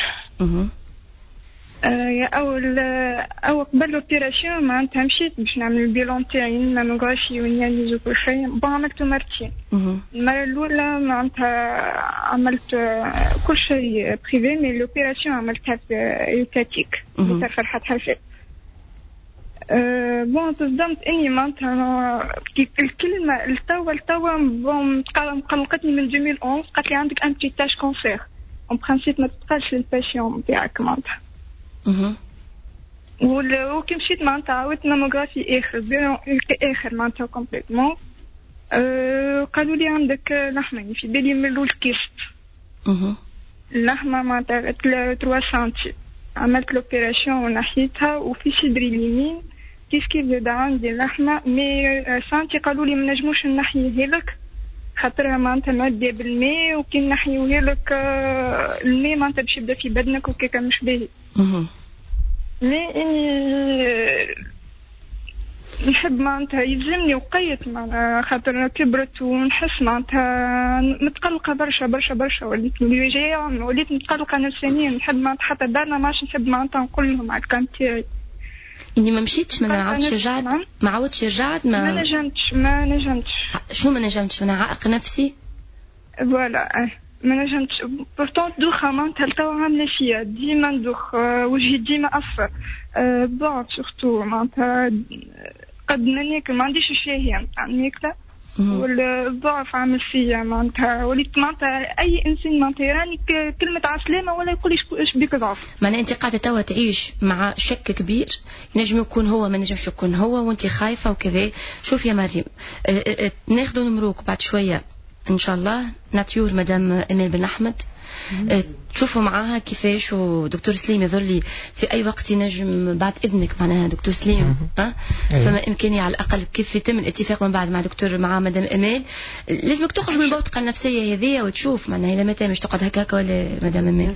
أول قبل الأوبيراسيون معناتها مشيت باش نعمل البيلون تاعي ماموغرافي ونيانيز وكل شيء. بون عملته مرتين. المرة الأولى معناتها عملت كل شيء بريفي، مي الأوبيراسيون عملتها في يوكاتيك في فرحة حفيد. بون تصدمت اني معناتها الكلمه التوا بون قلقتني من 2011. قالت لي عندك ان بتي تاش كونسير اون برانسيب ما تبقاش للباسيون نتاعك معناتها. وكي مشيت معناتها عاودت ماموغرافي اخر معناتها كومبليتمون. قالوا لي عندك لحمه في بالي من الاول كيست. اللحمه معناتها 3 سنتي. عملت لوبيراسيون ونحيتها وفي صدري اليمين كيف زاد عندي اللحمه مي سانتي. قالوا لي ما نجموش نحييه لك خاطرها معناتها معديه بالماء وكي نحيوه لك الماء معناتها باش يبدا في بدنك وكيكا مش باهي. مي اني نحب معناتها يلزمني وقيت معناتها خاطر كبرت ونحس معناتها متقلقه برشا برشا برشا. وليت الوجاع وليت متقلقه نفسيا. نحب معناتها حتى دارنا ماش نحب معناتها نقول لهم على الكان تاعي. اني ما مشيتش ما عاودتش رجعت ما عاودتش رجعت ما نجمتش. شو ما نجمتش؟ من عائق نفسي فوالا ما نجمتش. بورتون دوخه معناتها توا عامله فيا ديما ندوخ وجهي ديما اصفر. بعد سورتو معناتها قد ناكل ما عنديش الشهيه نتاع الماكله والضعف عامل فيا معناتها. وليت معناتها اي انسان معناتها يراني كلمه عسلامه ولا يقول لي ايش بيك ضعف. معناها انت قاعده توا تعيش مع شك كبير ينجم يكون هو ما نجمش يكون هو وانت خايفه وكذا. شوف يا مريم ناخذ نمروك بعد شويه ان شاء الله ناتيور مدام امال بن احمد تشوفوا معاها كيفاش. ودكتور سليم يظل لي في اي وقت ينجم بعد اذنك معناها دكتور سليم فما امكانيه على الاقل كيف يتم الاتفاق من بعد مع مدام امال. لازمك تخرج من البوتقه النفسيه هذيا وتشوف معناها الى متى مش تقعد هكاك ولا مدام امال.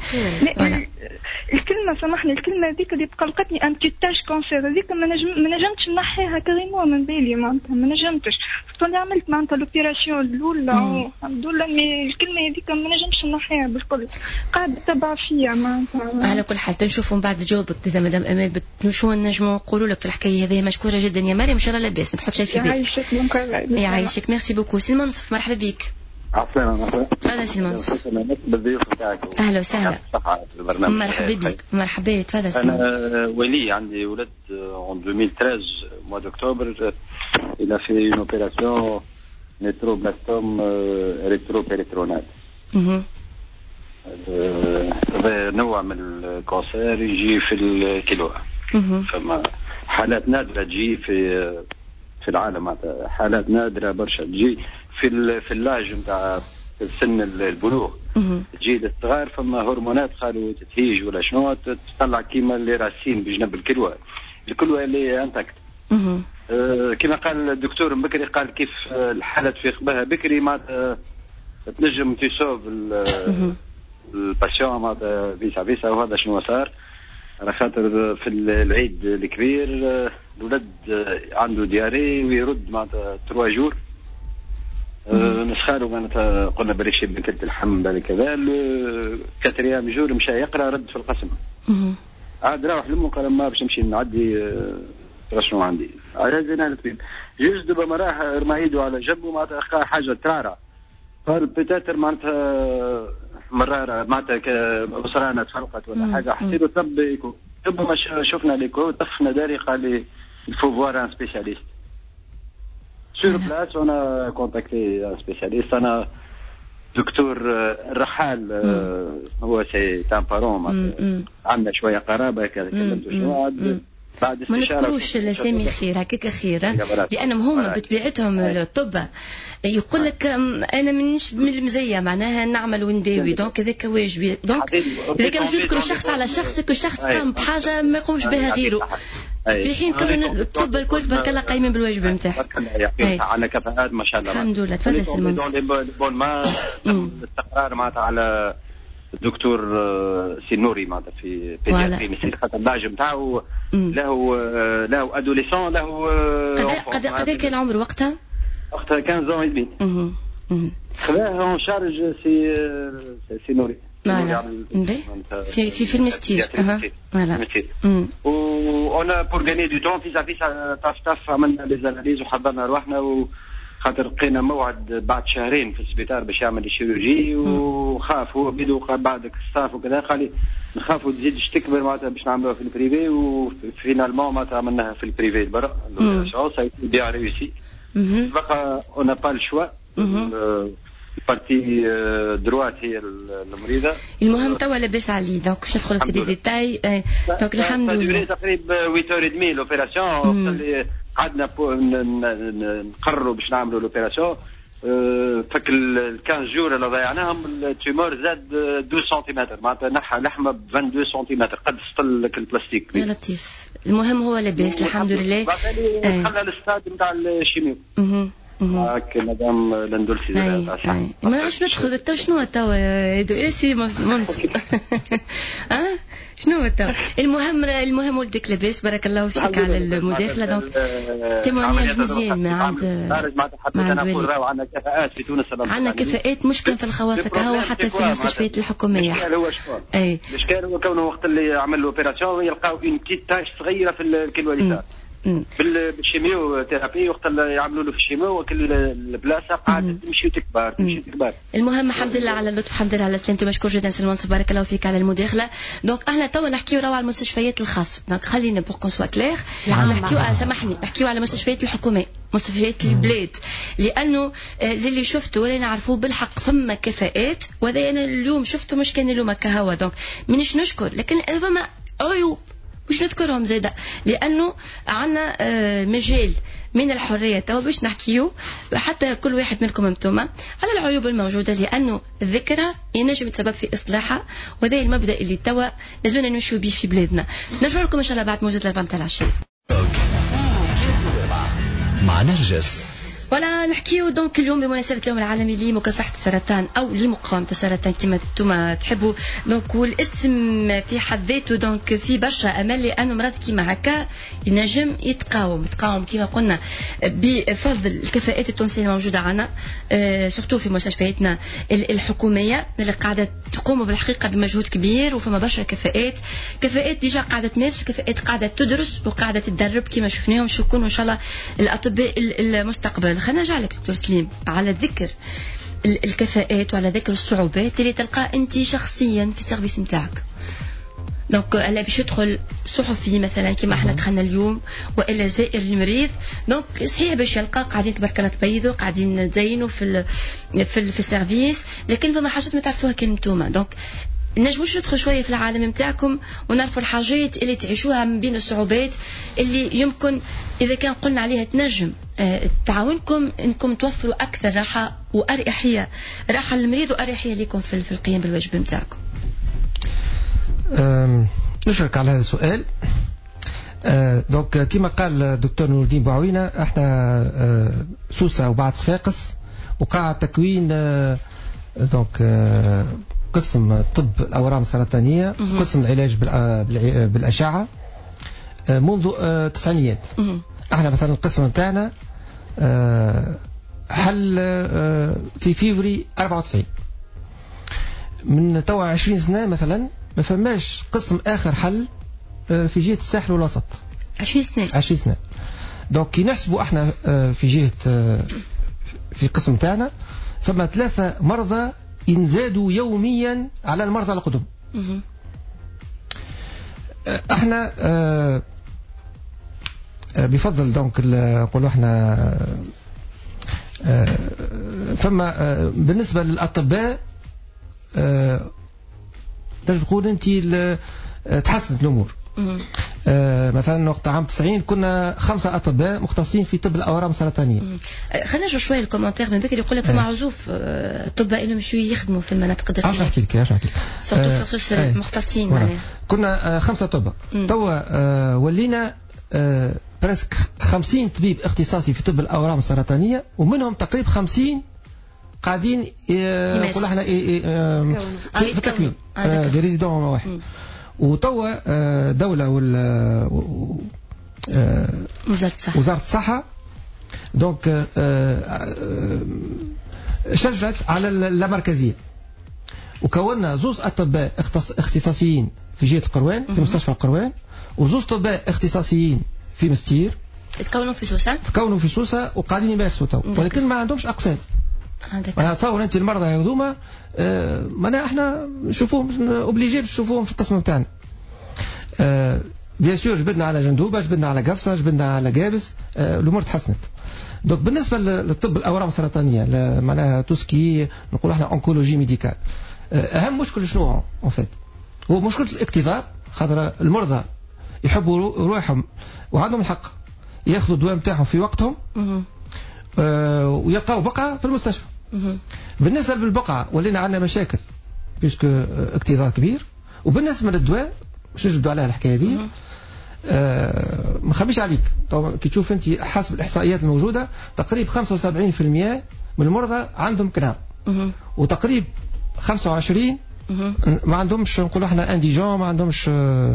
الكلمه سامحني الكلمه هذيك اللي تقلقتني ان تاش كونسير هذيك ما نجمتش نحيها كريمون من بالي معناتها ما نجمتش. اللي عملت معناتها لوبيراسيون الاولى الحمد لله مي الكلمه هذيك ما نجمش نحيها بالكل. قاعده تبع فيا معناتها. على كل حال تنشوفوا من بعد جاوبك اذا مدام امال شو نجموا نقولوا لك في الحكايه هذه. مشكوره جدا يا مريم ان شاء الله لاباس ما تحط شيء في بالك. يعيشك ميرسي بوكو. سي المنصف مرحبا بك. عفوا تفضل سي المنصف. بالضيوف نتاعك اهلا وسهلا مرحبا بك. مرحبا تفضل سي المنصف. انا ولي عندي ولد en 2013 mois d'octobre il a fait une opération nétroblastome rétropéritonéal. هذا نوع من الكانسير يجي في الكلى. فما حالات نادرة تجي في العالم حالات نادرة برشا تجي في اللاج نتاع سن البلوغ تجي للصغار. فما هرمونات قالوا تتهيج ولا شنو تطلع كيما اللي راسين بجنب الكلوة اللي انتكت. كما قال الدكتور بكري قال كيف الحالة تفيق بها بكري ما تنجم تسوف الباسيون معناتها فيسا وهذا شنو صار. على خاطر في العيد الكبير الولد عنده دياري ويرد معناتها 3 جور نسخاله معناتها قلنا بالك شي بكلة اللحم بالك كذا. كاتريام جور مشى يقرا رد في القسم عاد راح لمه قال ما باش نمشي نعدي شنو عندي عايزين الطبيب جوج دابا ما راح رمى يده على جنبه معناتها لقى حاجه ترعرع. قال بيتاتر معناتها مراره معناتها بصرانه تفرقت ولا حاجه. حسيت طب يكون طب ما شفنا ليكو طفنا داري قال لي الفو فوار ان سبيسياليست سور بلاس. وانا كونتاكتي ان سبيسياليست انا دكتور الرحال هو سي تام بارون عندنا شويه قرابه كذا كلمته شنو بعد ما نذكروش الاسامي الخير هكاك خير لانهم هما بطبيعتهم الطب يقول لك انا منش من المزيه معناها نعمل ونداوي دونك هذاك واجبي. دونك اذا كان نذكروا شخص على شخص كل شخص قام بحاجه ما يقومش بها غيره في حين كون الطب الكل تبارك الله قايمين بالواجب نتاعهم. على كفاءات ما شاء الله الحمد لله. تفضل سي المنصف. الاستقرار معناتها على الدكتور سينوري معناتها في بيدياتري مسير خاطر اللاج نتاعو له ادوليسون له قد كان العمر وقتها 15 ans خذاه اون شارج سي نوري في المستير فوالا وانا بور غاني دو تون فيزا طاف عملنا لي زاناليز وحضرنا روحنا خاطر لقينا موعد بعد 2 شهر في السبيطار باش يعمل الشيروجي وخاف هو بدو قال بعدك الصاف وكذا قال لي نخافوا تزيدش تكبر معناتها باش نعملوها في البريفي وفينالمون معناتها عملناها في البريفي برا ça a été bien réussi. بقى on n'a pas le choix. البارتي دروات هي المريضة. المهم توا لاباس عليه دونك باش ندخل في دي ديتاي. دونك الحمد لله تقريبا 8h30 لوبيراسيون اللي قعدنا نقرروا باش نعملوا لوبيراسيون. فك ال 15 جور اللي ضيعناهم التيمور زاد 2 سنتيمتر معناتها نحى لحمه ب 22 سنتيمتر قد سطل لك البلاستيك. يا لطيف المهم هو لاباس الحمد لله. دخلنا للستاد نتاع الشيميو. هاك مدام لندولسي ما شنو ندخل تو شنو توا دوسي منصب شنو توا المهم ولدك لاباس بارك الله فيك على المداخله. دونك تيمونياج مزيان ما عند عندنا كفاءات في تونس. عندنا كفاءات مش كان في الخواص كهو حتى في المستشفيات الحكوميه. الاشكال هو كونه وقت اللي عمل الاوبيراسيون يلقاو اون بتيت تاش صغيره في الكلواليسات بالشيميو ثيرابي وقت اللي يعملوا له في الشيميو وكل البلاصه قاعده تمشي وتكبر. المهم الحمد لله على اللطف الحمد لله على سلامته. مشكور جدا سي المنصف بارك الله فيك على المداخله. دونك احنا توا نحكيو على المستشفيات الخاصه. دونك خلينا بور كون سوا كلير نحكيو سامحني نحكيو على المستشفيات الحكوميه مستشفيات البلاد لانه اللي شفته ولا نعرفوه بالحق فما كفاءات وهذا انا اليوم شفته مش كان اليوم كهوا. دونك مانيش نشكر لكن فما عيوب مش نذكرهم زيادة لأنه عنا مجال من الحرية توا باش نحكيو حتى كل واحد منكم انتم على العيوب الموجودة لأنه ذكرها ينجم يتسبب في إصلاحها وهذا المبدأ اللي توا لازمنا نمشيو به في بلادنا. نرجع لكم إن شاء الله بعد موجود الأربعة متاع العشية مع نرجس. ولا نحكيو دونك اليوم بمناسبة اليوم العالمي لمكافحة السرطان أو لمقاومة السرطان كما انتم تحبوا. دونك والاسم في حد ذاته دونك في برشا أمل لأنه مرض كيما هكا ينجم يتقاوم كما قلنا بفضل الكفاءات التونسية الموجودة عنا سورتو في مستشفياتنا الحكومية اللي قاعدة تقوم بالحقيقة بمجهود كبير وفما برشا كفاءات ديجا قاعدة تمارس وكفاءات قاعدة تدرس وقاعدة تدرب كما شفناهم شو يكونوا إن شاء الله الأطباء المستقبل. خلينا نرجع لك دكتور سليم على ذكر الكفاءات وعلى ذكر الصعوبات اللي تلقى انت شخصيا في السيرفيس نتاعك. دونك الا باش يدخل صحفي مثلا كما احنا دخلنا اليوم والا زائر المريض دونك صحيح باش يلقى قاعدين تبارك الله تبيضوا قاعدين تزينوا في السيرفيس لكن فما حاجات ما تعرفوها كان نتوما. دونك نجموش ندخل شويه في العالم نتاعكم ونعرفوا الحاجات اللي تعيشوها من بين الصعوبات اللي يمكن اذا كان قلنا عليها تنجم تعاونكم انكم توفروا اكثر راحه واريحيه راحه للمريض واريحيه لكم في القيام بالواجب نتاعكم. نشارك على هذا السؤال. دونك كما قال الدكتور نور الدين بوعوينة احنا سوسة وبعد صفاقس وقع تكوين دونك قسم طب الأورام السرطانية قسم العلاج بالأشعة منذ التسعينيات. احنا مثلا القسم نتاعنا حل في فيفري 94 من توا 20 سنة مثلا ما فماش قسم آخر حل في جهة الساحل والوسط 20 سنة. دونك نحسبوا احنا في جهة في قسم تاعنا فما 3 مرضى ينزادوا يوميا على المرضى القدم. احنا بفضل دونك نقولوا احنا فما بالنسبة للأطباء تجد تقول انت تحسنت الأمور. مثلا وقت عام 90 كنا 5 أطباء مختصين في طب الأورام السرطانية. خلينا نشوف شوية الكومنتير من بكري يقول لك فما عزوف أطباء اللي مشوا يخدموا في المناطق الداخلية. عشان أحكي لك سورتو في خصوص المختصين معناها. كنا 5 أطباء توا ولينا برسك 50 طبيب اختصاصي في طب الأورام السرطانية ومنهم تقريبا 50 قاعدين نقول احنا في التكوين دي ريزيدون واحد. وتوا دولة وزارة الصحة دونك شجعت على اللامركزية وكونا 2 أطباء اختصاصيين في جهة القروان في مستشفى القروان و2 أطباء اختصاصيين في مستير تكونوا في سوسة وقاعدين يمارسوا تو ولكن ما عندهمش أقسام. انا تصور انت المرضى هذوما معناها احنا نشوفوهم اوبليجي باش نشوفوهم في القسم نتاعنا. بيان سور جبدنا على جندوبه، جبدنا على قفصه، جبدنا على قابس، الامور تحسنت. دونك بالنسبه للطب الاورام السرطانيه معناها توسكي نقولوا احنا اونكولوجي ميديكال، اهم مشكل شنو اون فيت؟ هو مشكله الاكتظاظ. خاطر المرضى يحبوا روحهم وعندهم الحق ياخذوا الدواء نتاعهم في وقتهم ويلقاو بقعه في المستشفى. بالنسبه للبقعه ولينا عندنا مشاكل بيسك اكتظاظ كبير. وبالنسبه للدواء باش نجبدوا عليها الحكايه دي ما خبيش عليك. طبعا كي تشوف انت حسب الاحصائيات الموجوده تقريبا 75% من المرضى عندهم كناب، وتقريبا 25 ما عندهمش نقولوا احنا انديجون، ما عندهمش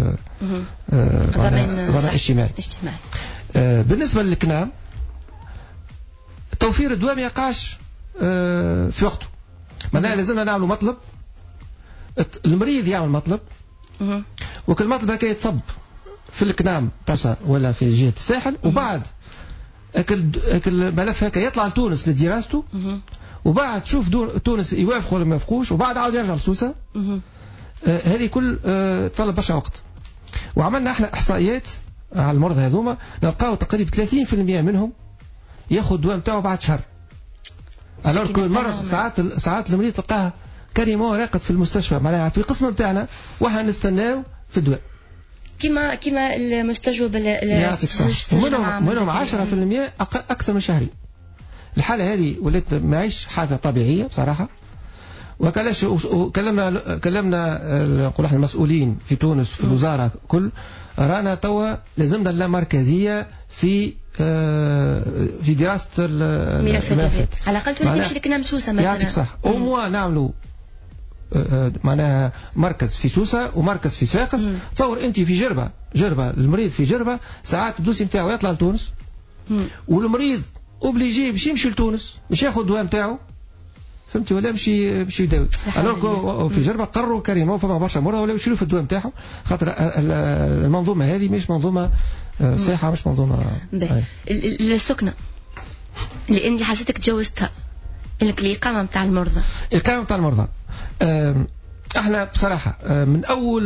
ضمان اجتماعي. بالنسبه للكناب توفير الدواء ما يقعش في وقته. معناها لازمنا نعملوا مطلب، المريض يعمل مطلب، وكل مطلب هكا يتصب في الكنام تاعها ولا في جهه الساحل، وبعد اكل ملف هكا يطلع لتونس لدراسته، وبعد تشوف تونس يوافقوا ولا ما يوافقوش، وبعد عاود يرجع لسوسه. هذه كل طلب برشا وقت. وعملنا احنا احصائيات على المرضى هذوما نلقاو تقريبا 30% منهم ياخذ الدواء نتاعو بعد شهر. الوغ كو المرض ساعات المريض تلقاه كريمون راقد في المستشفى معناها في القسم نتاعنا واحنا نستناو في الدواء. كما المستجوب منهم 10% اكثر من شهري. الحاله هذه ولات معيش حاجه طبيعيه بصراحه. وكلاش كلمنا نقول احنا المسؤولين في تونس في الوزاره كل رانا توا لازمنا لا مركزيه في دراسه الملفات. على الاقل تولي تمشي لك نام سوسه مثلا. يعطيك صح. وموا نعملوا معناها مركز في سوسه ومركز في صفاقس. تصور انت في جربه المريض في جربه ساعات الدوسي نتاعو يطلع لتونس، والمريض اوبليجي باش يمشي لتونس باش ياخذ الدواء نتاعو، فهمتي، ولا باش يداوي. الوغ في جربه قرروا كريمه فما برشا مرضى ولا يشيلوا في الدواء نتاعهم، خاطر المنظومه هذه مش منظومه صحيحه، مش منظومه. السكنه اللي انت حسيتك تجوزتها، الإقامة نتاع المرضى. الإقامة نتاع المرضى احنا بصراحة من أول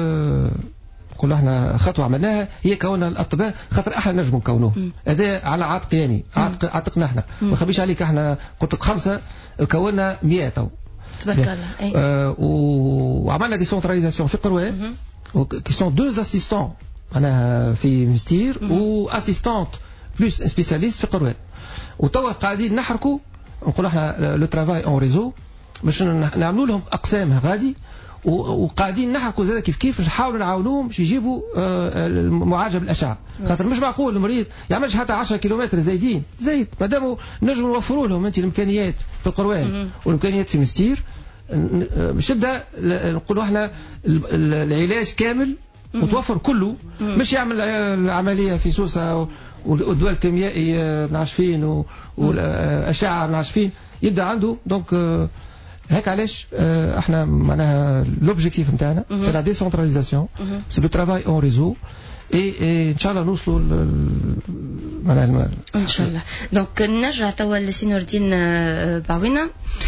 نقولوا احنا خطوة عملناها هي كوننا الأطباء، خاطر احنا نجموا نكونوه. هذا على عاتق يعني عاتقنا احنا. ما خبيش عليك احنا قلت لك 5 كونا 100 تو. تبارك الله. وعملنا ديسونتراليزاسيون في قروة كي سون 2 اسيستون انا في مستير واسيستونت بلس سبيسياليست في قروة. وتوا قاعدين نحركوا نقول احنا لو ترافاي اون ريزو باش نعملوا لهم اقسام غادي، وقاعدين نحركوا زاد كيف باش نحاولوا نعاونوهم باش يجيبوا المعالجه بالاشعه. خاطر مش معقول المريض يعملش حتى 10 كيلومتر زايدين زايد، ماداموا نجموا نوفروا لهم انت الامكانيات في القروان والامكانيات في مستير باش تبدا نقولوا احنا العلاج كامل متوفر كله، مش يعمل العمليه في سوسه والدواء الكيميائي بنعرفش فين والاشعه بنعرفش فين، يبدا عنده دونك هيك. علاش احنا معناها لوبجيكتيف نتاعنا سي لا ديسونتراليزاسيون، سي لو ترافاي اون ريزو، اي ان شاء الله نوصلوا معناها ان شاء الله. دونك نرجع توا لسي نور الدين باوينا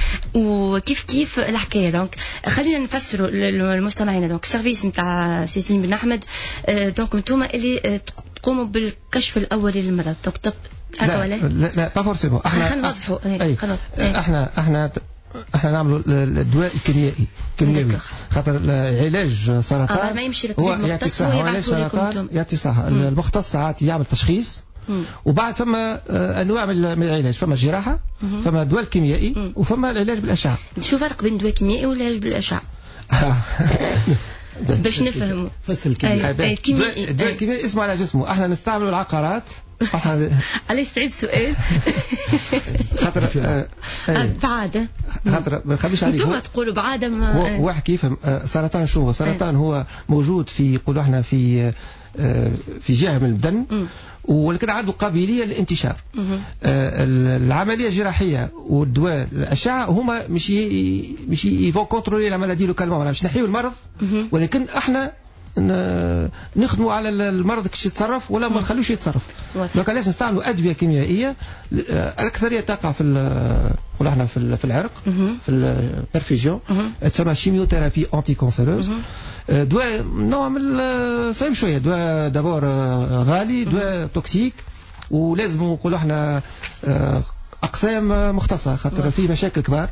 وكيف الحكايه. دونك خلينا نفسروا للمستمعين. دونك السيرفيس نتاع سي سليم بن احمد، دونك انتوما اللي تقوموا بالكشف الاولي للمرض. دونك هكا ولا لا با فورسيمون. خلينا نوضحوا. احنا نعملوا الدواء الكيميائي خاطر علاج سرطان ما يمشي للطبيب المختص ويبعثوا لكم يعطي صح. المختص ساعات يعمل تشخيص، وبعد فما انواع من العلاج، فما جراحه، فما دواء كيميائي، وفما العلاج بالاشعه. شو فرق بين الدواء الكيميائي والعلاج بالاشعه؟ باش نفهموا. فصل الكيميائي. الدواء الكيميائي اسمه على جسمه. احنا نستعملوا العقارات. علي استعيد السؤال. خاطر بعادة. خاطر ما نخبيش عليك. انتم تقولوا بعادة ما هو واحد كيفهم. سرطان شو هو؟ سرطان هو موجود في قولوا احنا في جهة من البدن، ولكن عنده قابلية للانتشار. العملية الجراحية والدواء الأشعة هما مش يفون كونترولي لا مالادي لوكالمون، مش نحيوا المرض، ولكن احنا نخدموا على المرض كيش يتصرف ولا ما نخلوش يتصرف. دونك علاش نستعملوا ادويه كيميائيه الاكثريه تقع في نقولوا احنا في العرق في البرفيوجن تسمى شيميوثيرابي انتي كونسيروز. دواء نوع من صعيب شويه، دواء دابور غالي، دواء توكسيك، ولازم نقولوا احنا اقسام مختصه خاطر في مشاكل كبار.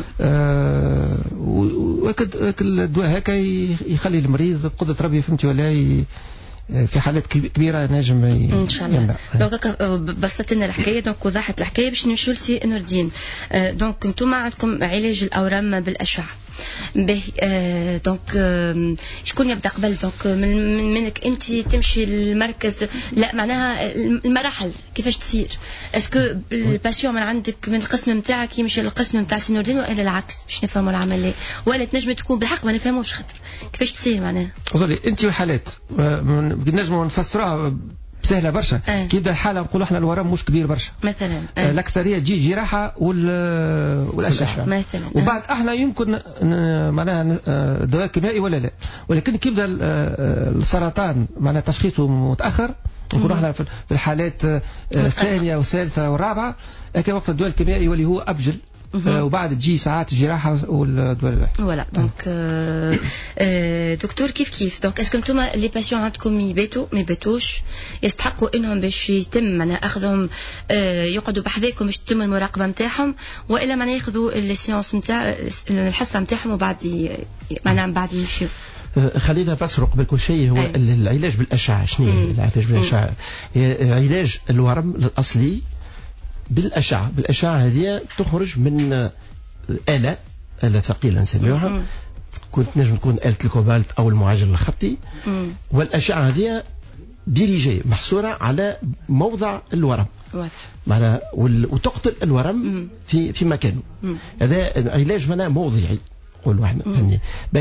الدواء هكا يخلي المريض بقدرة ربي فهمتي ولا في حالات كبيره نجم ان شاء الله. دونك بسطت لنا الحكايه، دونك وضحت الحكايه باش نمشيو لسي نور الدين. دونك انتم عندكم علاج الاورام بالاشعه به. دونك شكون يبدا قبل؟ دونك منك انت تمشي للمركز؟ لا معناها المراحل كيفاش تصير؟ اسكو الباسيون من عندك من القسم نتاعك يمشي للقسم نتاع سي نور الدين ولا العكس باش نفهموا العمليه؟ ولا تنجم تكون بالحق ما نفهموش خاطر كيفاش تصير معناها؟ اظن انت والحالات نجموا نفسروها سهله برشا. كي يبدا الحاله نقولوا احنا الورم مش كبير برشا مثلا، الاكثريه تجي جراحه والاشعه مثلا، وبعد احنا يمكن معناها دواء كيميائي ولا لا، ولكن كي يبدا السرطان معناها تشخيصه متاخر نقولوا احنا في الحالات الثانيه والثالثه والرابعه هكا وقت الدواء الكيميائي يولي هو ابجل. وبعد تجي ساعات الجراحه والدواء فوالا. دونك دكتور كيف دونك اسكو نتوما لي باسيون عندكم يباتوا ما يباتوش يستحقوا انهم باش يتم معناها اخذهم يقعدوا بحذاكم باش تتم المراقبه نتاعهم، والا معناها ياخذوا السيونس نتاع الحصه نتاعهم وبعد معناها بعد يمشيو؟ خلينا نفسر قبل كل شيء. هو العلاج بالاشعه شنو هي العلاج بالاشعه؟ علاج الورم الاصلي بالاشعه. هذه تخرج من آلة ثقيله نسميوها، نجم تكون آلة الكوبالت او المعالج الخطي. والاشعه هذه ديريجيه محصوره على موضع الورم معناها وتقتل الورم في مكانه. هذا علاج معناها موضعي نقولوا احنا فهمني.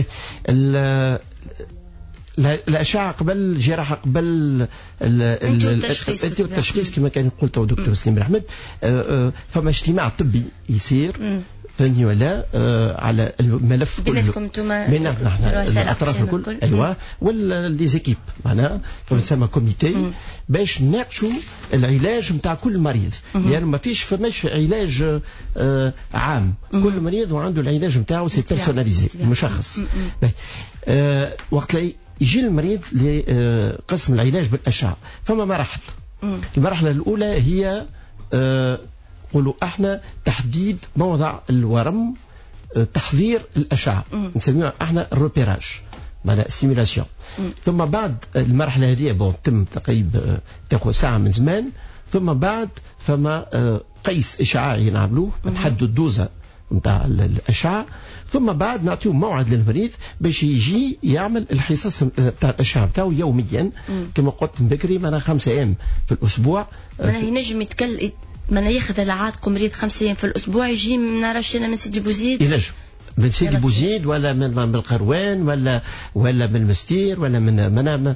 الأشعة قبل الجراحة قبل التشخيص كما كان يقول تو دكتور سليم الأحمد. فما اجتماع طبي يصير فهمني ولا على الملف كله بيناتكم انتم بيناتنا احنا الاطراف الكل ايوه ولا زيكيب معناها فبنسمى كوميتي باش نناقشوا العلاج نتاع كل مريض. يعني ما فماش علاج عام، كل مريض وعنده العلاج نتاعو سي بيرسوناليزي مشخص. وقت يجي المريض لقسم العلاج بالأشعة فما مراحل. المرحلة الأولى هي قولوا احنا تحديد موضع الورم، تحضير الأشعة نسميها احنا الروبيراج معناها سيميلاسيون. ثم بعد المرحلة هذه تم تقريبا تاخذ ساعة من زمان. ثم بعد فما قيس إشعاعي نعملوه نحدد الدوزة نتاع الأشعة. ثم بعد نعطيه موعد للمريض باش يجي يعمل الحصص نتاع الأشعة نتاعو يوميا كما قلت بكري معناها 5 أيام في الأسبوع. معناها ينجم يتكلم معناها ياخذ العادق مريض 5 أيام في الأسبوع يجي من نعرفش أنا من سيدي بوزيد ينجم من سيدي بوزيد ولا من القروان ولا من المستير ولا من منام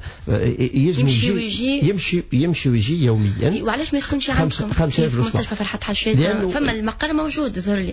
يمشي ويجي يوميا. وعلاش ما يسكنش عندكم في مستشفى فرحة حشاد؟ فما المقر موجود ظهر لي.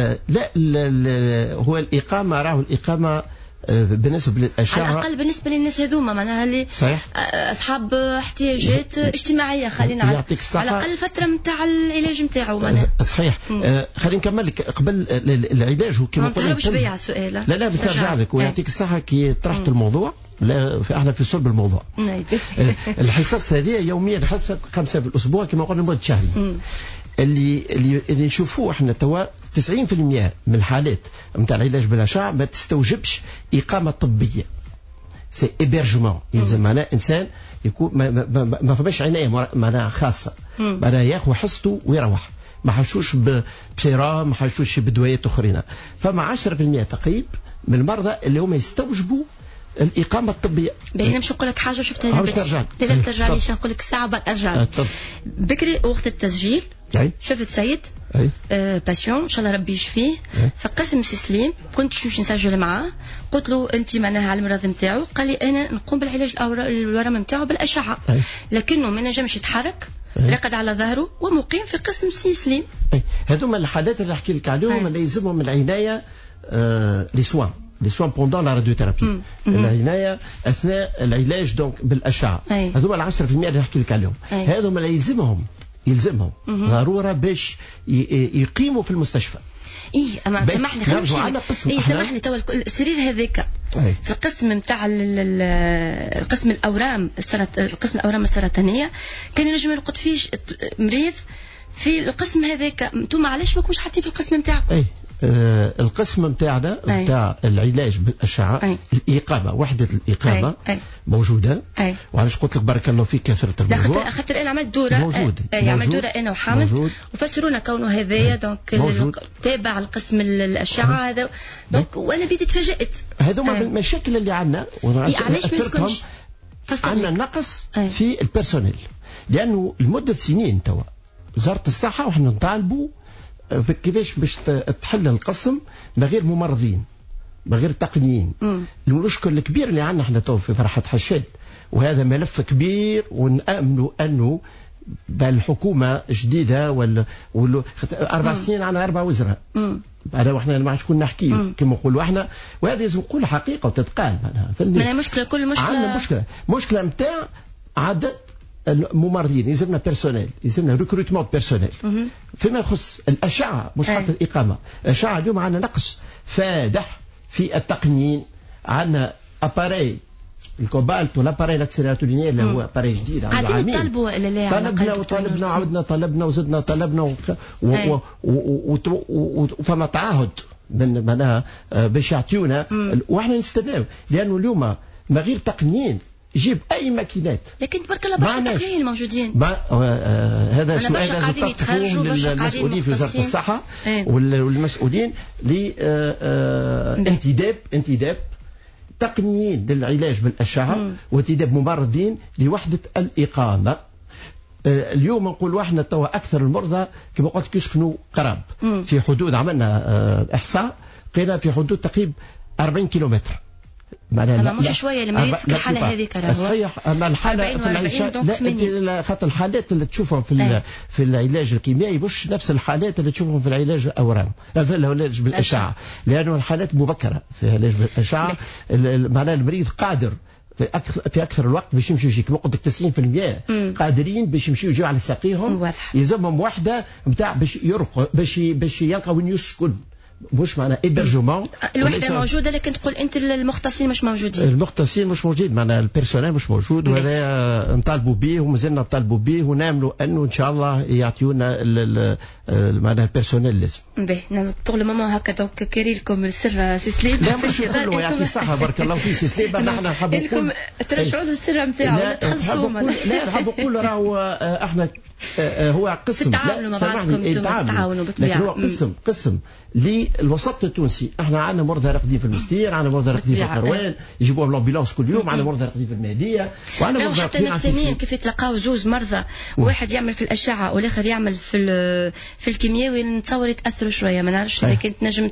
لا هو الإقامة راهو الإقامة بالنسبة للأشعة على الأقل بالنسبة للناس هذوما معناها اللي صحيح أصحاب احتياجات اجتماعية خلينا على الأقل الفترة نتاع العلاج نتاعو معناها صحيح. خلينا نكمل لك قبل العلاج وكما قلنا ما تهربش بيا على السؤال. لا بترجع لك ويعطيك الصحة كي طرحت الموضوع. لا احنا في صلب الموضوع. الحصص هذه يوميا حصة 5 في الأسبوع كما قلنا لمدة شهر. اللي نشوفوه احنا توا 90% من الحالات نتاع العلاج بالأشعة ما تستوجبش إقامة طبية. سي إبرجمون يلزم معناه إنسان يكون ما فماش عناية معناها خاصة معناها ياخذ حصته ويروح ما حشوش بسيرام ما حشوش بدويات أخرين. فما 10% تقريبا من المرضى اللي هم يستوجبوا الإقامة الطبية. أنا مش نقول لك حاجة شفتها لا ترجع لي نقول لك الساعة بعد أرجع بكري وقت التسجيل. شفت سيد باسيون ان شاء الله ربي يشفيه في قسم سي سليم كنت مش نسجل معاه قلت له انت معناها على المرض نتاعو قال لي انا نقوم بالعلاج الورم نتاعو بالاشعه لكنه ما نجمش يتحرك رقد على ظهره ومقيم في قسم سي سليم. هذوما الحالات اللي احكي لك عليهم اللي يلزمهم العنايه لسوان لي سوان بوندون لا راديوثيرابي، العنايه اثناء العلاج دونك بالاشعه. هذوما ال 10% اللي نحكي لك عليهم، هذوما اللي يلزمهم ضروره باش يقيموا في المستشفى. اما سامحني خلينا سامحني توا السرير هذاك في القسم نتاع القسم الاورام القسم الاورام السرطانيه كان ينجم يلقط فيه مريض في القسم هذاك. انتم علاش ماكمش حاطين في القسم نتاعكم؟ القسم نتاعنا نتاع العلاج بالاشعه الاقامه، وحده الاقامه موجوده. وعلاش قلت لك بارك الله فيك كثرت الموضوع خاطر انا عملت دوره عملت دوره انا وحامد وفسرونا كونه هذايا دونك تابع القسم الاشعه هذا دونك وانا بديت تفاجات. هذوما المشاكل اللي عندنا. علاش ما يسكنش؟ عندنا نقص في البيرسونيل، لانه لمده سنين توا وزاره الصحه وحنا نطالبوا كيفاش باش تحل القسم من غير ممرضين من غير تقنيين. المشكل الكبير اللي عندنا احنا تو في فرحة حشاد، وهذا ملف كبير ونأمل انه بالحكومة جديدة ولا 4 سنين عندنا 4 وزراء. هذا واحنا ما عادش كنا نحكي كما نقولوا احنا، وهذا لازم نقول حقيقة وتتقال معناها. مشكلة كل مشكلة عندنا مشكلة نتاع عدد الممرضين، يلزمنا بيرسونيل، يلزمنا ريكروتمون بيرسونيل. فيما يخص الاشعه مش حتى الاقامه، الاشعه اليوم عندنا نقص فادح في التقنيين. عندنا اباري الكوبالت والاباري الاكسلراتورينير اللي هو اباري جديد عنده عامين. قاعدين نطالبوا طلبنا عاودنا طلبنا وزدنا طلبنا وفما تعهد من معناها باش يعطيونا واحنا نستناو، لانه اليوم ما غير تقنيين يجيب اي ماكينات. لكن تبارك الله برشا تقنيين موجودين. هذا سؤال لازم تطرحوه للمسؤولين في وزاره الصحه والمسؤولين لانتداب تقنيين للعلاج بالاشعه وانتداب ممرضين لوحده الاقامه. اليوم نقول احنا توا اكثر المرضى كما قلت يسكنوا قراب في حدود، عملنا احصاء قيل في حدود تقريبا 40 كيلومتر. أما مش شوية المريض في الحالة هذيك راهو صحيح. أما الحالة في العلاج لا، خاطر الحالات اللي تشوفهم في العلاج الكيميائي مش نفس الحالات اللي تشوفهم في العلاج الأورام في العلاج بالأشعة، لأنه الحالات مبكرة في العلاج بالأشعة. معناها المريض قادر في اكثر الوقت باش يمشيو يجيك نقول لك 90% قادرين باش يمشيو يجوا على ساقيهم. يلزمهم وحده نتاع باش يرقوا باش يلقى وين يسكن، مش معنى إبرجومون. الوحدة موجودة لكن تقول أنت المختصين مش موجودين. المختصين مش موجود، معنى البيرسونيل مش موجود، وهذا نطالبوا به ومازلنا نطالبوا به ونعملوا أنه إن شاء الله يعطيونا معنى البيرسونيل لازم. باهي بور لو مومون هكا دونك كاري لكم السر سي سليم. لا مش كله يعطي الصحة بارك الله فيك سي سليم. نحن نحب نقول ترجعوا له السر نتاعو تخلصوا. لا نحب نقول راهو احنا هو قسم تتعاونوا مع بعضكم تتعاونوا بالطبيعة. هو قسم للوسط التونسي. احنا عندنا مرضى راقدين في المستير، عندنا مرضى راقدين في القروان يجيبوهم الامبولانس كل يوم، عندنا مرضى راقدين في المهديه، وعندنا مرضى حتى نفسانيين كيف يتلقاو زوج مرضى واحد يعمل في الاشعه والاخر يعمل في الكيمياوي نتصور يتاثروا شويه. ما نعرفش اذا كنت نجم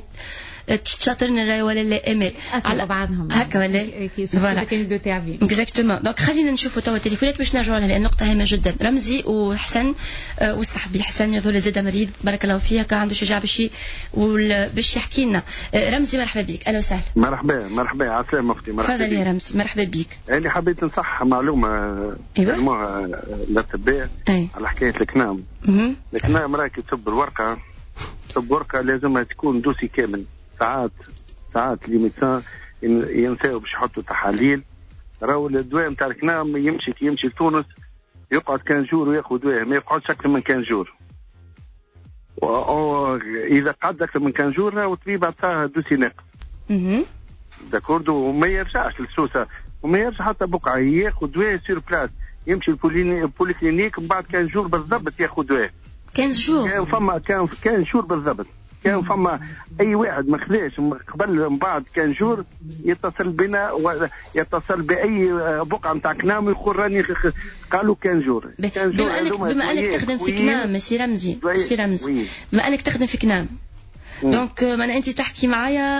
تشاطرنا ولا لا امل على بعضهم هكا ولا فوالا كاين دو تاعبين اكزاكتومون. دونك خلينا نشوفوا توا التليفونات باش نرجعوا لها لان نقطه هامه جدا. رمزي وحسن والصحبي حسن يظل زاد مريض بارك الله فيه كان عنده شجاعه باش يحكي لنا. رمزي مرحبا بك. اهلا وسهلا. مرحبا عسلامة مفتي. مرحبا. تفضل يا رمزي مرحبا بك. انا حبيت نصح معلومه علموها للطباء على حكايه الكنام. الكنام راكي تصب الورقه لازمها تكون دوسي كامل. ساعات لي ينساو باش يحطوا تحاليل. راهو الدواء نتاع الكنام يمشي لتونس يقعد كان جور وياخذ دواء، ما يقعدش اكثر من كان جور. اذا قعد اكثر من كان جور راهو الطبيب عطاه دوسي ناقص. داكورد وما يرجعش للسوسه وما يرجع حتى بقعه، ياخذ دواء سير بلاس، يمشي البوليكلينيك من بعد كان جور بالضبط ياخذ دواء. 15 جور كان شهور بالضبط. كان فما اي واحد ما خذاش قبل من بعد كان جور يتصل بنا ويتصل باي بقعه نتاع كنام ويقول راني قالوا كان جور. بما انك تخدم في كنام سي رمزي بما انك تخدم في كنام دونك ما انت تحكي معايا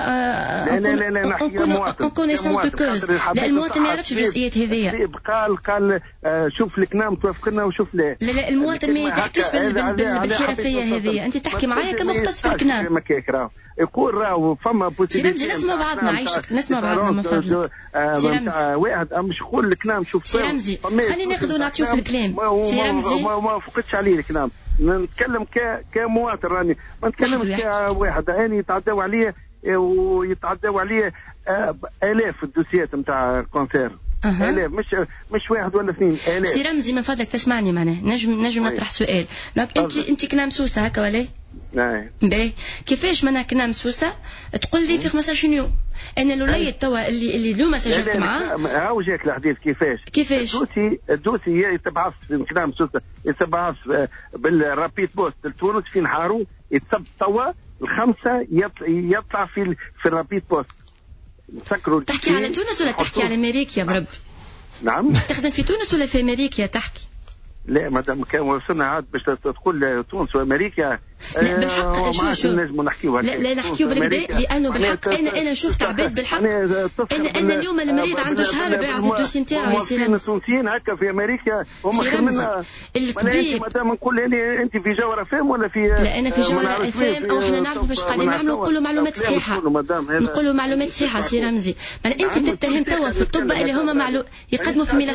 لا نحكي مواطن كونيسونس دو كوز. لا المواطن ما يعرفش الجزئيات هذيا. قال شوف الكلام توافقنا وشوف لا المواطن ما يتحكيش بالحرفيه هذيا. انت تحكي معايا كمختص في الكلام. يقول راهو فما بوسيبيليتي نسمع بعضنا نعيشك نسمع بعضنا من فضلك. سي رمزي واحد مش يقول الكلام شوف سي رمزي خلينا ناخذ ونعطيو في الكلام. سي رمزي ما فقدش عليه الكلام. نتكلم كمواطن راني ما نتكلمش كواحد اني يتعداو عليه ويتعداو عليه آلاف الدوسيات نتاع كونسير. آلاف مش واحد ولا اثنين آلاف. سي رمزي من فضلك تسمعني معناه نجم نطرح سؤال. دونك انت كنا مسوسه هكا ولا؟ نعم. باهي كيفاش منا كنا مسوسه تقول لي في 15 يوم انا الوليد توا اللي اليوم سجلت معاه هاو جاك الحديث كيفاش الدوسي يتبعث في كلام مسوسه يتبعث بالرابيد بوست لتونس في نهارو يتصب توا الخمسه يطلع في الرابيد بوست. نسكروا تحكي على تونس ولا تحكي على امريكا يا برب؟ نعم تخدم في تونس ولا في امريكا تحكي؟ لا مادام كان وصلنا عاد باش تقول تونس وامريكا لا بالحق شوف نجموا نحكيوها لا نحكيو بالكدا لانه بالحق انا شفت عباد بالحق انا اليوم المريض عنده شهر باعث الدوسي نتاعو يا سي رمزي. التونسيين هكا في امريكا هم خير الكبير. مادام نقول انت في جوهر فام ولا في لا انا في جوهر فام او احنا نعرفوا فاش قاعدين نعملوا نقولوا معلومات صحيحه نقولوا معلومات صحيحه سي رمزي. انت تتهم توا في الطب اللي هما يقدموا في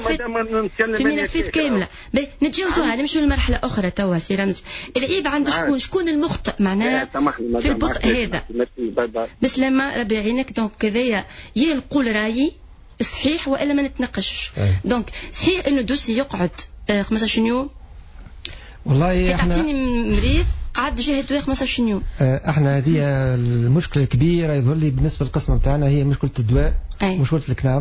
ملفات كامله. نتجاوزوها نمشوا لمرحله اخرى توا سي رمزي. العيب عند شكون المخطئ معناه في البطء هذا. بس لما ربي يعينك دونك كذايا يا نقول رايي صحيح والا ما نتناقشش. دونك صحيح انه دوسي يقعد 15 يوم. والله احنا تعطيني مريض قعد جاهد 15 يوم. احنا هذه المشكله الكبيره يظهر لي بالنسبه للقسم بتاعنا هي مشكله الدواء مشكله الكلام.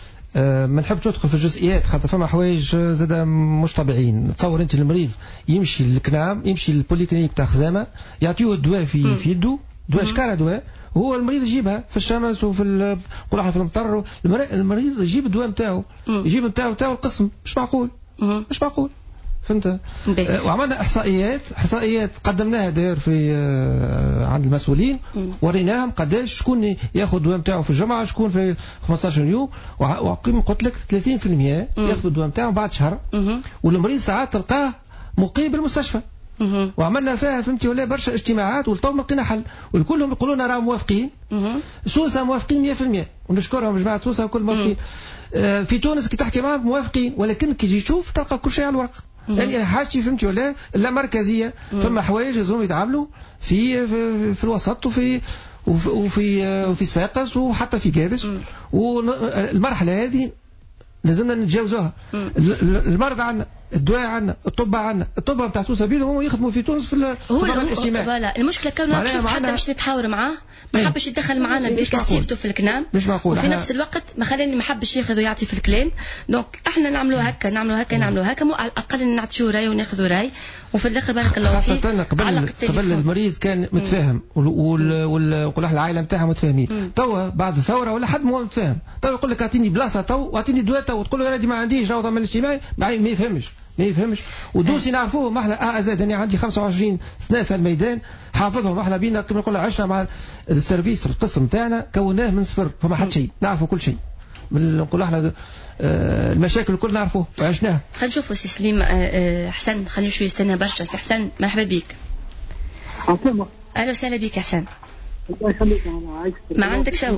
ما نحبش ندخل في الجزئيات خاطر فما حوايج زاد مش طبيعيين. تصور انت المريض يمشي للكنام يمشي للبوليكلينيك تاع خزامه يعطيوه الدواء في يده دواء شكاره دواء وهو المريض يجيبها في الشمس وفي نقول احنا في المطر. المريض يجيب الدواء نتاعو يجيب نتاعو القسم مش معقول مش معقول فهمت. وعملنا احصائيات قدمناها داير في عند المسؤولين وريناهم قداش شكون ياخذ الدواء نتاعو في الجمعه شكون في 15 يوم وقيم قلت لك 30% ياخذ الدواء نتاعو بعد شهر والمريض ساعات تلقاه مقيم بالمستشفى. وعملنا فيها فهمتي ولا برشا اجتماعات والتو لقينا حل والكلهم يقولوا لنا راه موافقين. سوسه موافقين 100% ونشكرهم جماعه سوسه وكل موافقين. في تونس كي تحكي معهم موافقين ولكن كي تجي تشوف تلقى كل شيء على الورق. يعني حاجتي فهمتي ولا لا مركزيه فما حوايج لازم يتعاملوا في الوسط وفي صفاقس وحتى في كابس. والمرحله هذه لازمنا نتجاوزوها. المرضى عندنا الدواء عندنا الطب عندنا الطب بتاع سوسه بيدهم هم يخدموا في تونس في الاجتماع. فوالا المشكله كونه تشوف حتى باش تتحاور معاه ما حبش يتدخل معنا بكثيفته في الكلام مش معقول وفي نفس الوقت ما خلاني ما حبش ياخذ ويعطي في الكلام. دونك احنا نعملوا هكا نعملوا هكا على الاقل نعطيو راي وناخذوا راي وفي الاخر بارك الله فيك. قبل المريض كان متفاهم وقول احنا العائله نتاعها متفاهمين. توا بعد الثوره ولا حد مو متفاهم. توا يقول لك اعطيني بلاصه تو واعطيني دواء تو تقول له يا رادي ما عنديش راهو ضمن الاجتماعي ما يفهمش. ودوسي نعرفوه احنا زاد انا عندي 25 سنه في الميدان حافظهم احنا بينا كما نقول عشنا مع السيرفيس القسم تاعنا كوناه من صفر فما حد شيء نعرفوا كل شيء نقول احنا المشاكل الكل نعرفوه وعشناها. خلينا نشوفوا سي سليم حسن خلينا شويه استنى برشا. سي حسن مرحبا بك. اهلا وسهلا بك يا حسن. الله يخليك. ما عندك سو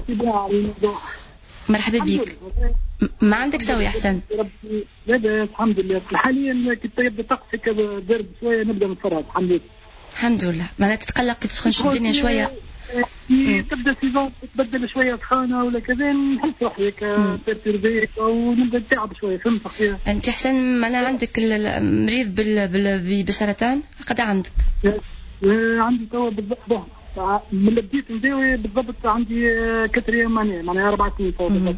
مرحبا بك. ما عندك سوي يا حسن. لا الحمد لله حاليا كنت يبدا طقس كذا برد شويه نبدا نتفرج الحمد لله. معناها تتقلق كي تسخنش الدنيا شويه تبدا سيزون تبدل شويه سخانه ولا كذا نحس روحي كترتيبيك او نبدا نتعب شويه فهمت فيها. انت حسن معناها عندك المريض بالسرطان قد عندك؟ عندي توا بالضبط من اللي بديت نداوي بالضبط عندي كتريا معناها 4 سنين توا بالضبط.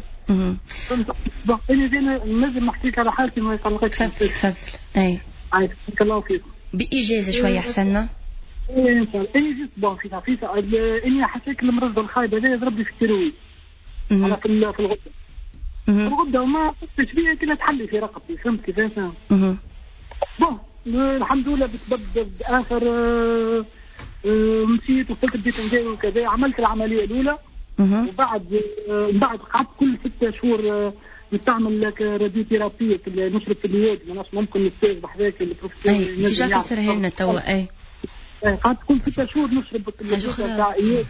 انا نجم نحكيك على حالتي ما يقلقكش. تفضل. اي بارك الله فيك. باجازه شويه حسنا. ان شاء الله. اني جيت بون في اني حسيت المرض الخايب هذا يضرب لي في التيرويد على في الغده. الغده وما قلتش بيها كلها تحلي في رقبتي فهمت كيفاش. بون الحمد لله بتبدل اخر مشيت وصلت البيت نتاعي وكذا، عملت العمليه الاولى. وبعد قعدت كل 6 شهور نستعمل لك راديوثيرابي نشرب في اليود، ما نعرفش ممكن الاستاذ بحذاك البروفيسور. اي ديجا فسرها لنا توا. اي قعدت كل 6 شهور نشرب تاع ايود.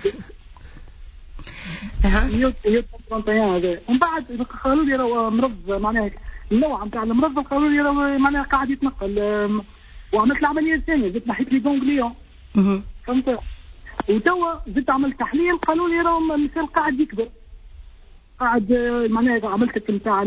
ايود 31 هذا. ومن بعد قالوا لي راه مرض، معناها النوع نتاع المرض قالوا لي راه معناها قاعد يتنقل. وعملت العمليه الثانيه، زدت نحيت لي دونغليون. فهمت؟ وتوا زدت عملت تحليل قالوا لي راه المثال قاعد يكبر، قاعد معناها عملت نتاع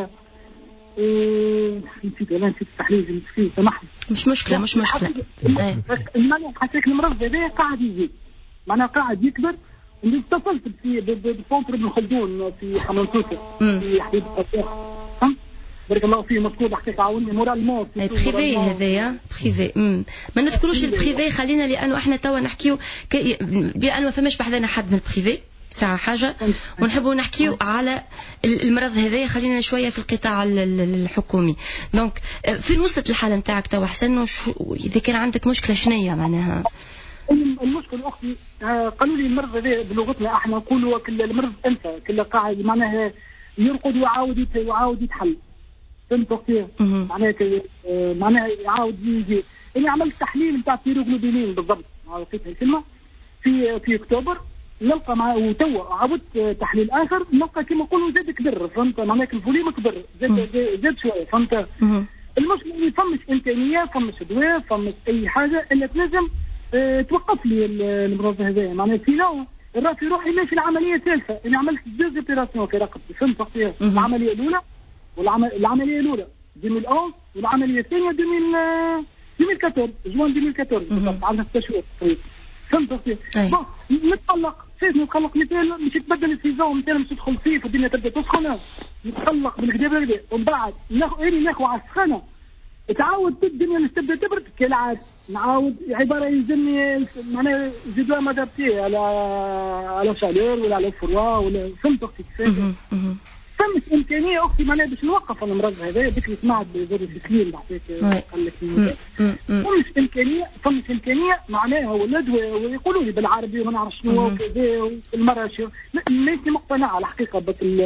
نسيت التحليل، نسيت سامحني. مش مشكله. معناها حسيت المرض هذا قاعد يزيد، معناها قاعد يكبر. اتصلت بسونتر ابن خلدون في حمامتوسه في حديد القصير. بارك الله فيه، مشكور حكيت عاوني مورالمون. بريفي هذايا بريفي. ما نذكروش البريفي، خلينا لانه احنا توا نحكيو بانه ما فماش بحذنا حد من البريفي ساعه حاجه، ونحبوا نحكيو على المرض هذايا. خلينا شويه في القطاع الحكومي. دونك في وسط الحاله نتاعك توا حسن، اذا كان عندك مشكله شنية معناها؟ المشكله اختي قالوا لي المرض هذا بلغتنا احنا نقولوا المرض انثى، كل قاعد معناها يرقد ويعاود يتحل. فهمت كيف؟ معناها يعاود يجي. انا عملت تحليل نتاع ثيروغلوبينين بالضبط، عرفتها الكلمه في اكتوبر، نلقى مع وتوا عاودت تحليل اخر نلقى كما نقولوا زاد كبر. فهمت؟ معناها الفوليوم كبر، زاد شويه. فهمت؟ المشكله ما فمش امكانيه، فمش دواء، فمش اي حاجه الا تنجم توقف لي المرض هذا. معناها سينو الراسي روحي ماشي العمليه الثالثه. انا عملت 2 اوبيراسيون في رقبتي. فهمت كيف؟ العمليه الاولى والعمليه الاولى 2011 والعمليه الثانيه 2014 جوان 2014 بالضبط، عندنا 6 شهور. فهمت كيف؟ نتقلق مثال مش تبدل السيزون، مثال مش تدخل صيف والدنيا تبدا تسخن، نتقلق بالكدا. ومن بعد ناخذ على السخانه، تعاود الدنيا تبدا تبرد كالعاده، نعاود عباره يلزمني معناها زيدوا مادابتي على شالور ولا على فروا ولا. فهمت كيف؟ فمش امكانيه اختي معناها باش نوقف المرض هذا. ذكري سمعت بزر التسليم بعثيك قال لك فمش امكانيه معناها ولد ويقولوا لي بالعربي وما نعرف شنو وكذا والمراه شو. ماني مقتنعه الحقيقه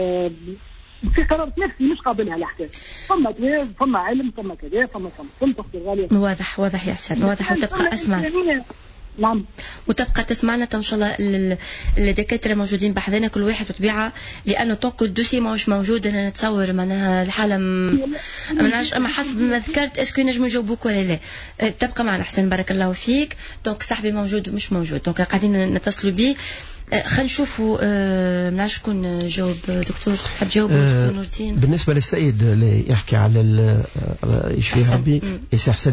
في قرارات نفسي مش قابلها الحكايه. فما دواء، فما علم، فما كذا، فما فهمت اختي الغاليه. واضح يا حسن، واضح. وتبقى اسمع. نعم. وتبقى تسمعنا ان شاء الله. الدكاتره موجودين بحذنا كل واحد بطبيعه، لانه طوق الدوسي ماهوش موجود. انا نتصور معناها الحاله ما نعرفش، اما حسب ما ذكرت اسكو ينجموا يجاوبوك ولا لا. تبقى معنا حسن، بارك الله فيك. دونك صاحبي موجود ومش موجود، دونك قاعدين نتصلوا به. خلينا نشوفوا ما نعرفش شكون جاوب. دكتور تحب تجاوب؟ دكتور نور الدين. بالنسبه للسيد اللي يحكي على يشفي ربي يحسن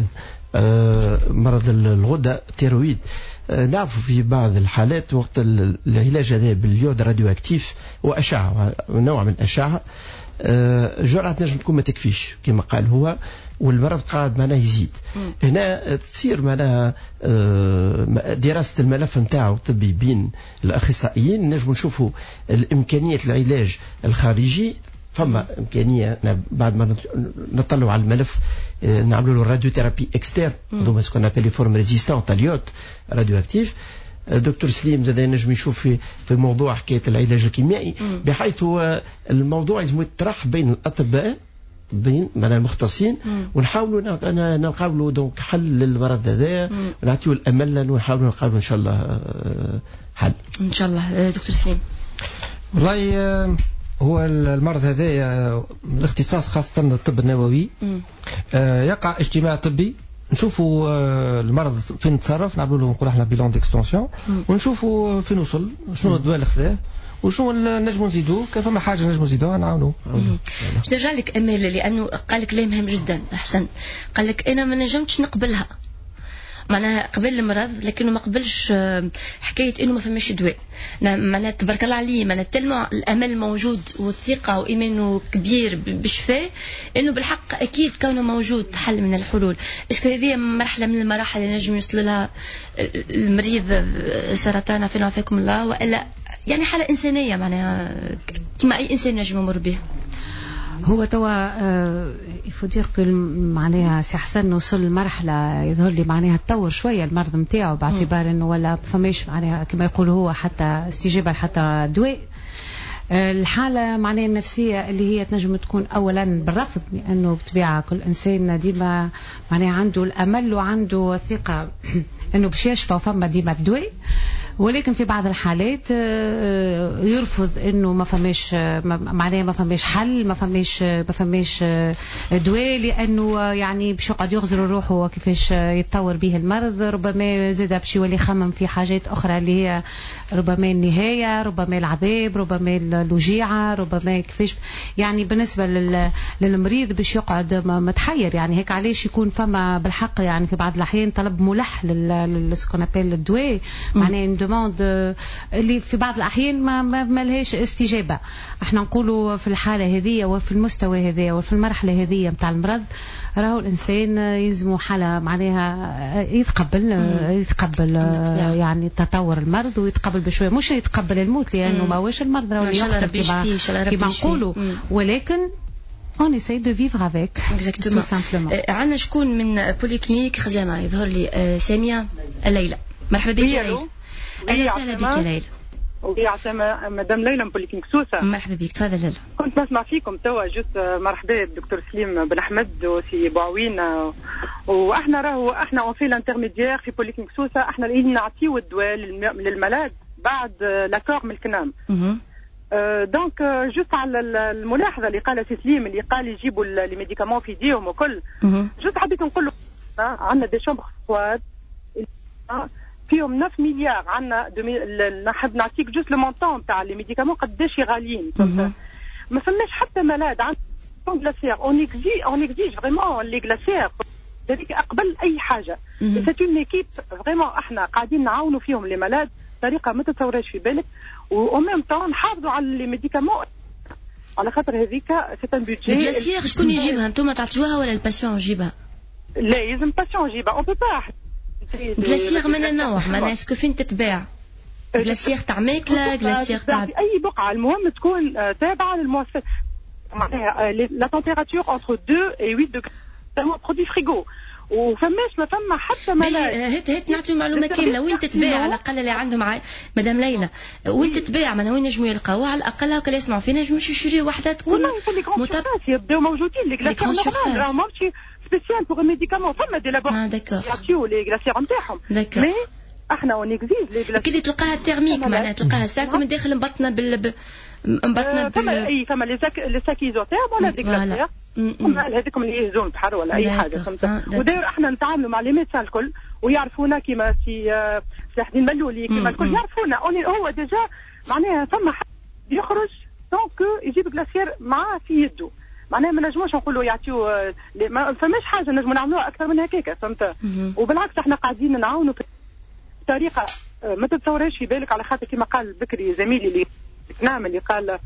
مرض الغدة التيرويد، نعرف في بعض الحالات وقت العلاج هذا باليود راديو اكتيف وأشعة، نوع من الأشعة، جرعة نجم تكون ما تكفيش كما قال هو، والمرض قاعد معناه يزيد. هنا تصير معناها دراسة الملف نتاعو الطبي بين الأخصائيين، نجم نشوفوا الإمكانية العلاج الخارجي. فما إمكانية بعد ما نطلعوا على الملف نعملوا له راديو ثيرابي اكسترن، هذوما سكون ابيلي فورم ريزيستانت اليود راديو اكتيف. دكتور سليم زاد ينجم يشوف في موضوع حكايه العلاج الكيميائي، بحيث هو الموضوع لازم يطرح بين الاطباء بين المختصين، ونحاولوا نقابلوا دونك حل للمرض هذا، ونعطيو الامل ونحاولوا نقابلوا ان شاء الله حل ان شاء الله. دكتور سليم، والله هو المرض هذا الاختصاص خاصة الطب النووي، يقع اجتماع طبي نشوفوا المرض فين نتصرف، نعملوا له نقول احنا بيلون ديكستنسيون، ونشوفوا فين وصل، شنو الدواء اللي خذاه، وشنو نجموا نزيدوه، كيف ما حاجه نجموا نزيدوها نعاونوا. باش نرجع لك امال، لانه قال لك كلام مهم جدا احسن. قال لك انا ما نجمتش نقبلها، معناها قبل المرض لكنه ما قبلش حكايه انه ما فماش دواء. معناها تبارك الله عليه، معناها تلمع الامل موجود والثقه وايمانه كبير بالشفاء، انه بالحق اكيد كونه موجود حل من الحلول. اسكو هذه مرحله من المراحل اللي نجم يوصل لها المريض سرطان عافانا وعافاكم الله، والا يعني حاله انسانيه معناها كما اي انسان نجم يمر بها؟ هو توا يفودير معناها سي حسن وصل لمرحلة يظهر لي معناها تطور شوية المرض نتاعو باعتبار انه ولا فماش معناها كما يقول هو حتى استجابة حتى دواء. الحالة معناها النفسية اللي هي تنجم تكون أولا بالرفض، لأنه بطبيعة كل إنسان ديما معناها عنده الأمل وعنده ثقة أنه باش يشفى وفما ديما الدواء، ولكن في بعض الحالات يرفض انه ما فماش معناها ما فماش حل، ما فماش دواء، لانه يعني باش يقعد يغزر روحه كيفاش يتطور به المرض. ربما زاد باش يولي يخمم في حاجات اخرى اللي هي ربما النهايه، ربما العذاب، ربما الوجيعه، ربما كيفاش يعني بالنسبه للمريض باش يقعد متحير. يعني هيك علاش يكون فما بالحق يعني في بعض الاحيان طلب ملح للسكونابيل الدواء، معناها اللي في بعض الأحيان ما لهاش استجابة. احنا نقولوا في الحالة هذه وفي المستوى هذا وفي المرحلة هذه متاع المرض راهو الإنسان يلزمه حالة معناها يتقبل يعني تطور المرض، ويتقبل بشوية، مش يتقبل الموت لأنه ما واش المرض راهو كما نقولوا، ولكن on essaie de vivre avec. Exactement. Tout simplement. عندنا شكون من بوليكلينيك خزامة يظهر لي سامية ليلى. مرحبا بك يا ليلى. أهلا وسهلا بك يا ليلى. ويعطينا مدام ليلى من بوليكلينيك سوسة. مرحبا بك، تفضل ليلى. كنت نسمع فيكم توا جوست مرحبا بالدكتور سليم بن أحمد وسي بوعوين، وإحنا راهو إحنا أون في الانترميديير في بوليكلينيك سوسة، إحنا اللي نعطيو الدواء للملاذ بعد لاكور من الكنام. دونك جوست على الملاحظة اللي قال سي سليم اللي قال يجيبوا لي ميديكامون في يديهم وكل، جوست حبيت نقول له عندنا دي شومبر فواد فيهم 9 مليار، عندنا نحب نعطيك جوست لو مونطون تاع لي ميديكامون قداش غاليين. ما فماش حتى ملاذ عندنا غلاسير، اون اكزيج فريمون لي غلاسير هذيك قبل اي حاجه. سي اون ايكيب فريمون احنا قاعدين نعاونوا فيهم لي ملاذ بطريقه ما تتصورش في بالك، و ميم طون نحافظوا على لي ميديكامون على خاطر هذيك سي ان بودجي. الغلاسير شكون يجيبها؟ انتم تعطيوها ولا الباسيون يجيبها؟ لا لازم الباسيون يجيبها، اون بو با. غلاسير من النوع معناها اسكو فين تتباع؟ غلاسير تاع ماكله، غلاسير تاع في اي بقعه، المهم تكون تابعه للمؤسسه معناها لا تمبيراتور انتر 2 و 8 دوغري، تاع برودوي فريغو، وفماش ما فما حتى ملاذ. هات نعطيو معلومه كامله وين تتباع على الاقل اللي عندهم مدام ليلى، وين تتباع معناها وين ينجموا يلقاوها على الاقل هكا اللي يسمعوا فينا ينجموا يشريوا وحده تكون يبداو موجودين لي غلاسير راهم ماشي سبيسيال بوغ ميديكامون، فما دي لابوراتوار يعطيو لي غلاسير نتاعهم، مي احنا اون اكزيج لي غلاسير اللي تلقاها تيرميك معناها تلقاها ساكو من داخل مبطنه فما لي ساك ايزوتيرم ولا دي غلاسير هذيكم اللي يهزون بحر ولا اي حاجه، فهمت؟ وداير احنا نتعاملوا مع لي ميدسان الكل ويعرفونا كيما سي حدين ملولي كيما الكل يعرفونا، هو ديجا معناها فما حد يخرج دونك يجيب غلاسير معاه في يده، معناها ما نجموش نقولوا يعطيو ما فماش حاجه نجموا نعملوها اكثر من هكاك، فهمت؟ وبالعكس احنا قاعدين نعاونوا بطريقه ما تتصوريش في بالك، على خاطر كما قال بكري زميلي اللي نعمل اللي قال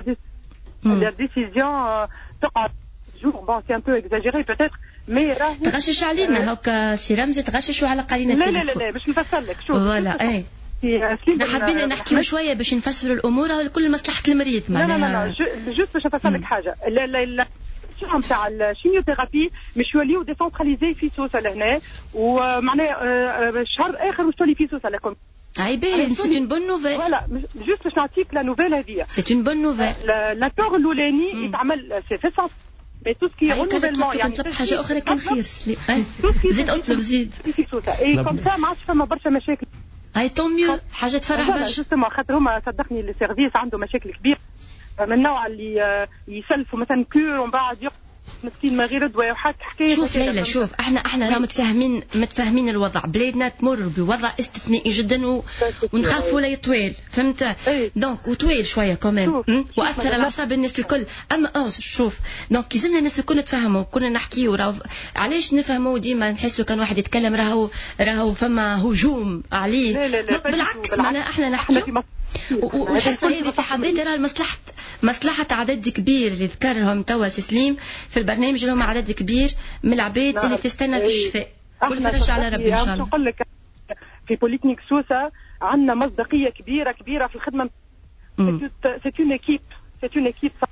لا ديسيزيون تقعد جور بون سي ان بو اكزاجيري بوتيتر، مي راهي تغشش علينا هكا سي رمزي، تغششوا على قرينه التليفون. لا باش نفسر لك شوف فوالا اي حابين نحكيو شويه باش نفسروا الامور لكل مصلحه المريض معناها. لا جوست باش نفسر لك حاجه، لا تاع الشيميوثيرابي مش يوليو ديسونتراليزي في سوسه لهنا، ومعناها شهر اخر واش تولي في سوسه لكم عيبين. سي اون بون نوفيل. فوالا جوست باش نعطيك لا نوفيل هذه، سي اون بون نوفيل. لاكور الاولاني يتعمل سي في سونس مي تو سكي رونوفيلمون، يعني طلب حاجه اخرى كان خير زيد اطلب زيد في سوسه اي كوم سا ما عادش فما برشا مشاكل. هاي طون ميو حاجه تفرح برشا جوستومون، خاطر هما صدقني لي سيرفيس عنده مشاكل كبيره من النوع اللي يسلفوا مثلا كور ومن بعد مسكين ما غير دواء وحكايه. شوف ليلى، شوف احنا راه متفاهمين الوضع، بلادنا تمر بوضع استثنائي جدا ونخافوا لا يطويل، فهمت؟ دونك وطويل شويه كمان واثر على اعصاب الناس الكل. اما شوف دونك يلزمنا الناس الكل نتفاهموا، كنا نحكيو راهو علاش نفهموا ديما نحسوا كان واحد يتكلم راهو فما هجوم عليه. بالعكس معناها احنا نحكيو والحصه هذه في حد ذاتها راه مصلحه عدد كبير اللي ذكرهم توا سليم في البرنامج، لهم عدد كبير من العباد اللي تستنى في الشفاء والفرج على ربي ان شاء الله. نقول لك في بوليكلينيك سوسه عندنا مصداقيه كبيره في الخدمه. سي اون ايكيب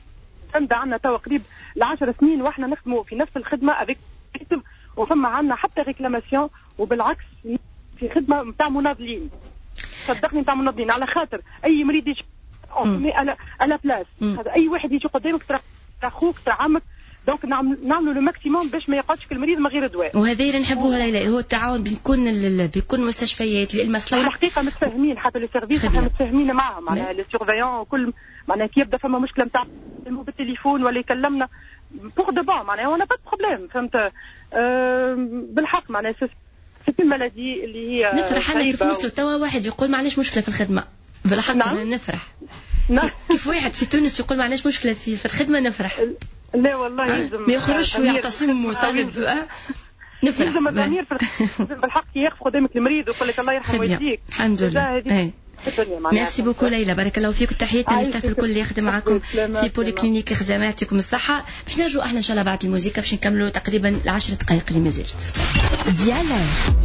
تندى عنا توا قريب ل10 سنين واحنا نخدموا في نفس الخدمه افيك وفما عنا حتى ريكلاماسيون، وبالعكس في خدمه نتاع مناضلين، صدقني نتاع مناضلين، على خاطر اي مريض يجي على بلاس، اي واحد يجي قدامك ترى اخوك ترى عمك، دونك نعملوا لو ماكسيموم باش ما يقعدش المريض من غير دواء. وهذا اللي نحبوها ليلى، هو التعاون بين المستشفيات للمصلحه. والحقيقه متفاهمين، حتى لي سيرفيس احنا متفاهمين معاهم، معناها لي سيرفيون وكل معناها كي يبدا فما مشكله نتاع بالتليفون ولا يكلمنا بوغ دو بون معناها وانا با بروبليم، فهمت؟ بالحق معناها سي مالادي اللي هي نفرح انا كيف وصلوا توا واحد يقول ما عندناش مشكله في الخدمه، بالحق نعم. نفرح كيف واحد في تونس يقول ما عندناش مشكله في الخدمه نفرح. لا والله يلزم ما يخرجش ويعتصم ويطلب نفرح. يلزم الضمير بالحق يقف قدامك المريض ويقول لك الله يرحم والديك. الحمد لله. ميرسي بوكو ليلى، بارك الله فيك، وتحياتنا للستاف الكل اللي يخدم معكم في بولي كلينيك خزامة، يعطيكم الصحة. باش نرجعوا احنا ان شاء الله بعد الموسيقى باش نكملوا تقريبا 10 دقائق اللي ما زالت. ديالا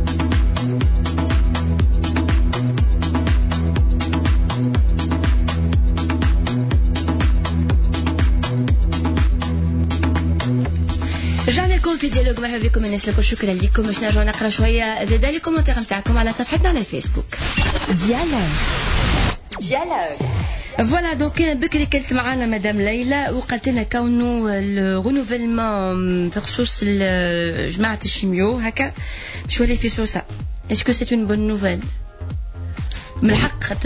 رجعنا لكم في ديالوج، مرحبا بكم الناس الكل، شكرا لكم. باش نرجعوا نقرا شويه زاد لي كومنتير نتاعكم على صفحتنا على الفيسبوك. ديالوج فوالا. دونك بكري كنت معنا مدام ليلى وقالت لنا كونه الغونوفيلمون في خصوص جماعه الشيميو هكا باش يولي في سوسه. اسكو سي اون بون نوفيل؟ من الحق خاطر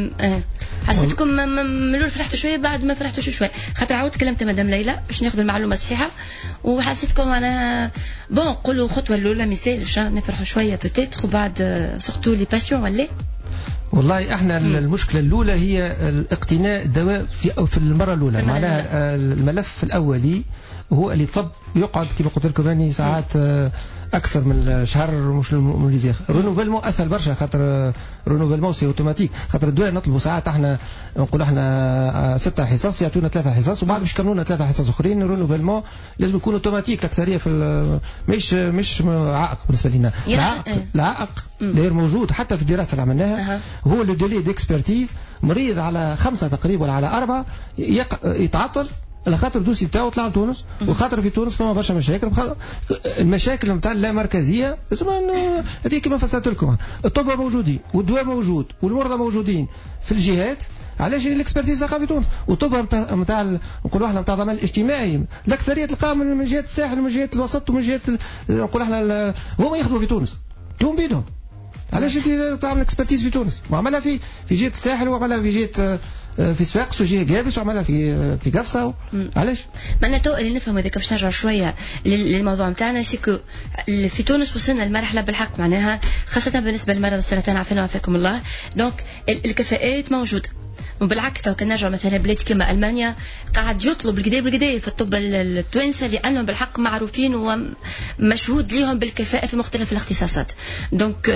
حسيتكم ملول فرحتوا شويه بعد ما فرحتوش شويه، خاطر عاود كلمت مدام ليلى باش ناخذ المعلومه صحيحه، وحسيتكم انا بون قولوا الخطوه الاولى مثالش نفرحوا شويه بوتيتر، وبعد سورتو لي باسيون ولا والله احنا المشكله الاولى هي الاقتناء الدواء في المره الاولى، معناها الملف الاولي هو اللي تصب يقعد كما قلت لكم اني ساعات اكثر من شهر مش اللي رونوفيلمون اسهل برشا، خاطر رونوفيلمون سي اوتوماتيك، خاطر الدواء نطلبوا ساعات احنا نقول احنا 6 حصص يعطونا 3 حصص وبعد باش يكملونا 3 حصص اخرين. رونوفيلمون لازم يكون اوتوماتيك، الاكثريه في مش عائق بالنسبه لنا. العائق غير موجود حتى في الدراسه اللي عملناها، هو لو ديلي ديكسبرتيز. مريض على 5 تقريبا ولا على 4 يتعطل على خاطر الدوسي بتاعه طلع لتونس، وخاطر في تونس فما برشا مشاكل، المشاكل نتاع اللامركزيه هذيك كما فسرت لكم. الطب موجودين والدواء موجود والمرضى موجودين في الجهات، علاش الاكسبرتيز في تونس؟ والطب نتاع نقولوا احنا نتاع الضمان الاجتماعي الاكثريه تلقاها من جهه الساحل ومن جهه الوسط ومن جهه نقولوا احنا هما يخدموا في تونس توم بيدهم. علاش انت تعمل اكسبرتيز في تونس؟ وعملها في جهه الساحل وعملها في جهه في صفاقس وجهه جابس وعملها في قفصه. علاش؟ معناتها اللي نفهم هذاك باش نرجع شويه للموضوع نتاعنا، سيكو في تونس وصلنا لمرحله بالحق معناها خاصه بالنسبه لمرضى السرطان عافانا وعافاكم الله، دونك الكفاءات موجوده. وبالعكس تو كان نرجع مثلا بلاد كما المانيا قاعد يطلب بالكدا في الطب التوانسه لانهم بالحق معروفين ومشهود ليهم بالكفاءه في مختلف الاختصاصات. دونك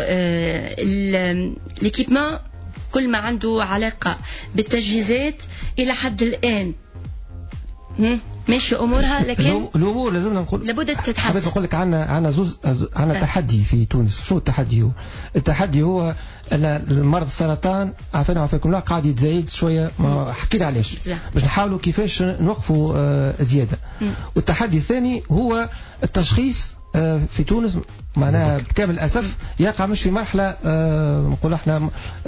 ليكيبمون كل ما عنده علاقه بالتجهيزات الى حد الان ماشي امورها، لكن الامور لازم نقول لابد تتحسن. حبيت نقول لك عندنا تحدي في تونس. شو التحدي؟ التحدي هو ان مرض السرطان عافانا وعافاكم الله قاعد يتزايد شويه، ما حكينا علاش باش نحاولوا كيفاش نوقفوا زياده. والتحدي الثاني هو التشخيص في تونس معناها بكامل الأسف يقع مش في مرحلة نقول احنا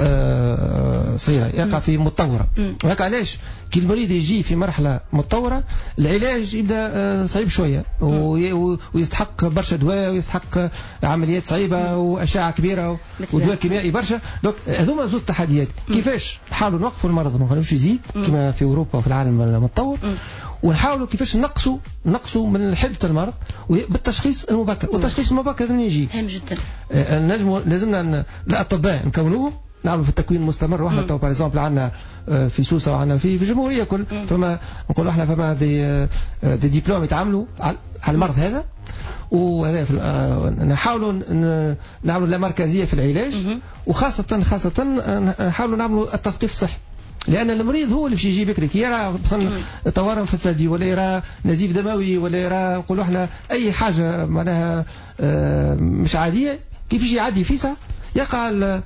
صغيرة، يقع في متطورة. وهيك علاش كي المريض يجي في مرحلة متطورة العلاج يبدأ صعيب شوية ويستحق برشا دواء ويستحق عمليات صعيبة وأشعة كبيرة ودواء كيميائي برشا. دونك هذوما زوج تحديات، كيفاش نحاولوا نوقفوا المرض ما نخلوش يزيد كما في أوروبا وفي العالم المتطور، ونحاولوا كيفاش نقصوا من حدة المرض بالتشخيص المبكر. والتشخيص المبكر من يجي مهم جدا. لازمنا الأطباء نكونوهم نعملوا في التكوين المستمر. واحنا تو باغ اكزومبل عندنا في سوسه وعندنا في الجمهوريه كل فما نقولوا احنا فما دي ديبلوم يتعاملوا على المرض هذا، وهذا نحاولوا نعملوا لا مركزيه في العلاج، وخاصه نحاولوا نعملوا التثقيف الصحي، لأن المريض هو اللي باش يجي بكري كي يرى تورم في الثدي ولا يرى نزيف دموي ولا يرى نقولوا احنا أي حاجة معناها مش عادية، كيف يجي يعدي فيسا يقع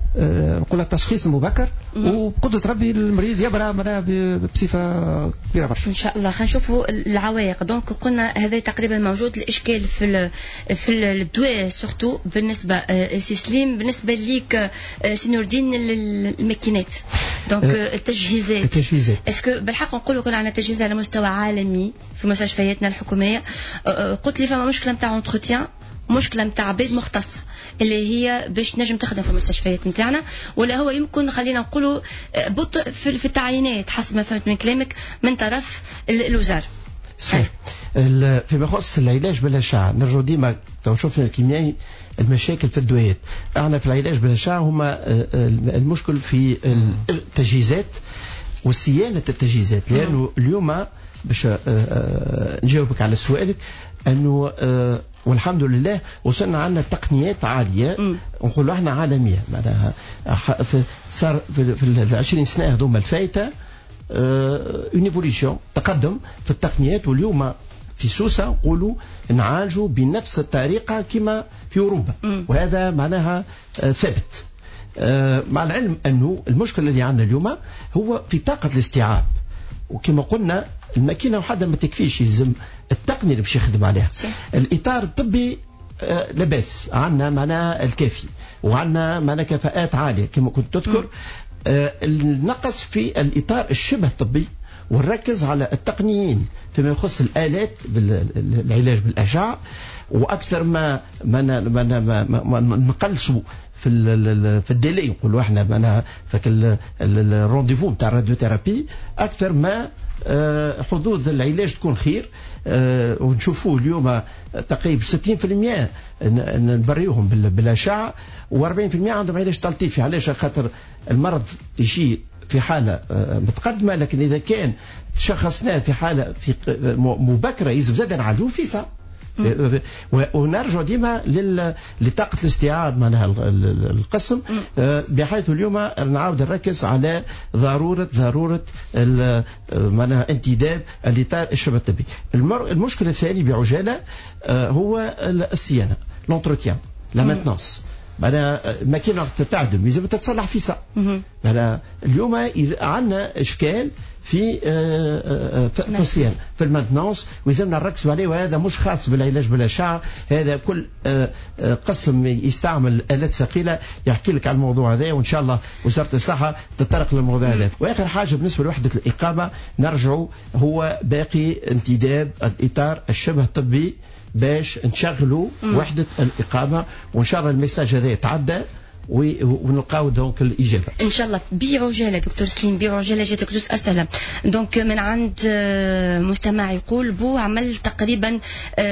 نقول التشخيص المبكر وبقدرة ربي المريض يبرأ بصفة كبيرة برشا. إن شاء الله. خلينا نشوفوا العوائق. دونك قلنا هذا تقريبا موجود الإشكال في الدواء سورتو بالنسبة سيسليم، بالنسبة ليك سينور دين الماكينات دونك التجهيزات. اسكو بالحق نقولوا كنا عندنا تجهيزات على مستوى عالمي في مستشفياتنا الحكومية؟ قلت لي فما مشكلة نتاع انتروتيان، مشكله نتاع عباد مختصه اللي هي باش نجم تخدم في المستشفيات نتاعنا، ولا هو يمكن خلينا نقولوا بطء في التعيينات حسب ما فهمت من كلامك من طرف الوزاره. صحيح. فيما يخص العلاج بالاشعه نرجو ديما شفنا الكيميائي المشاكل في الدويات. احنا في العلاج بالاشعه هما المشكل في التجهيزات وصيانه التجهيزات، لانه اليوم باش نجاوبك على سؤالك انه والحمد لله وصلنا عندنا تقنيات عاليه نقولوا احنا عالميه، معناها صار في 20 سنه هذوما الفايته اون ايفوليسيون تقدم في التقنيات، واليوم في سوسه نقولوا نعالجوا بنفس الطريقه كما في اوروبا، وهذا معناها ثابت. مع العلم انه المشكله اللي عندنا اليوم هو في طاقه الاستيعاب، وكما قلنا الماكينه وحدها ما تكفيش، يلزم التقنيه اللي باش يخدم عليها. الاطار الطبي لاباس عندنا معناها الكافي، وعندنا معناها كفاءات عاليه كما كنت تذكر. النقص في الاطار الشبه الطبي، ونركز على التقنيين فيما يخص الالات بالعلاج بالاشعه، واكثر ما نقلصوا في الديلي نقولوا احنا معناها فك الرونديفو نتاع الراديوثيرابي، اكثر ما حظوظ العلاج تكون خير. ونشوفوه اليوم تقريبا 60% نبريوهم بالاشعه، و40% عندهم علاج تلطيفي. علاش؟ خاطر المرض يجي في حاله متقدمه، لكن اذا كان شخصناه في حاله في مبكره يلزم زاد نعالجوه في ساعه. ونرجع ديما لطاقة الاستيعاب معناها القسم، بحيث اليوم نعاود نركز على ضرورة معناها انتداب الإطار الشبه الطبي. المشكلة الثانية بعجالة هو الصيانة، لونتروتيان، لا مانتنانس. معناها الماكينة تتعدم لازم تتصلح في ساعة. معناها اليوم عندنا إشكال في الصيانه، في المانتنانس، ولازمنا نركزوا عليه. وهذا مش خاص بالعلاج بالاشعه، هذا كل قسم يستعمل الات ثقيله يحكي لك على الموضوع هذا، وان شاء الله وزاره الصحه تتطرق للموضوع هذا. واخر حاجه بالنسبه لوحده الاقامه نرجعوا هو باقي انتداب الاطار الشبه الطبي باش نشغلوا وحده الاقامه، وان شاء الله الميساج هذا يتعدى ونلقاو دونك الاجابه ان شاء الله. بعجاله دكتور سليم، بعجاله جاتك زوج اسئله دونك من عند مستمع يقول بو عمل تقريبا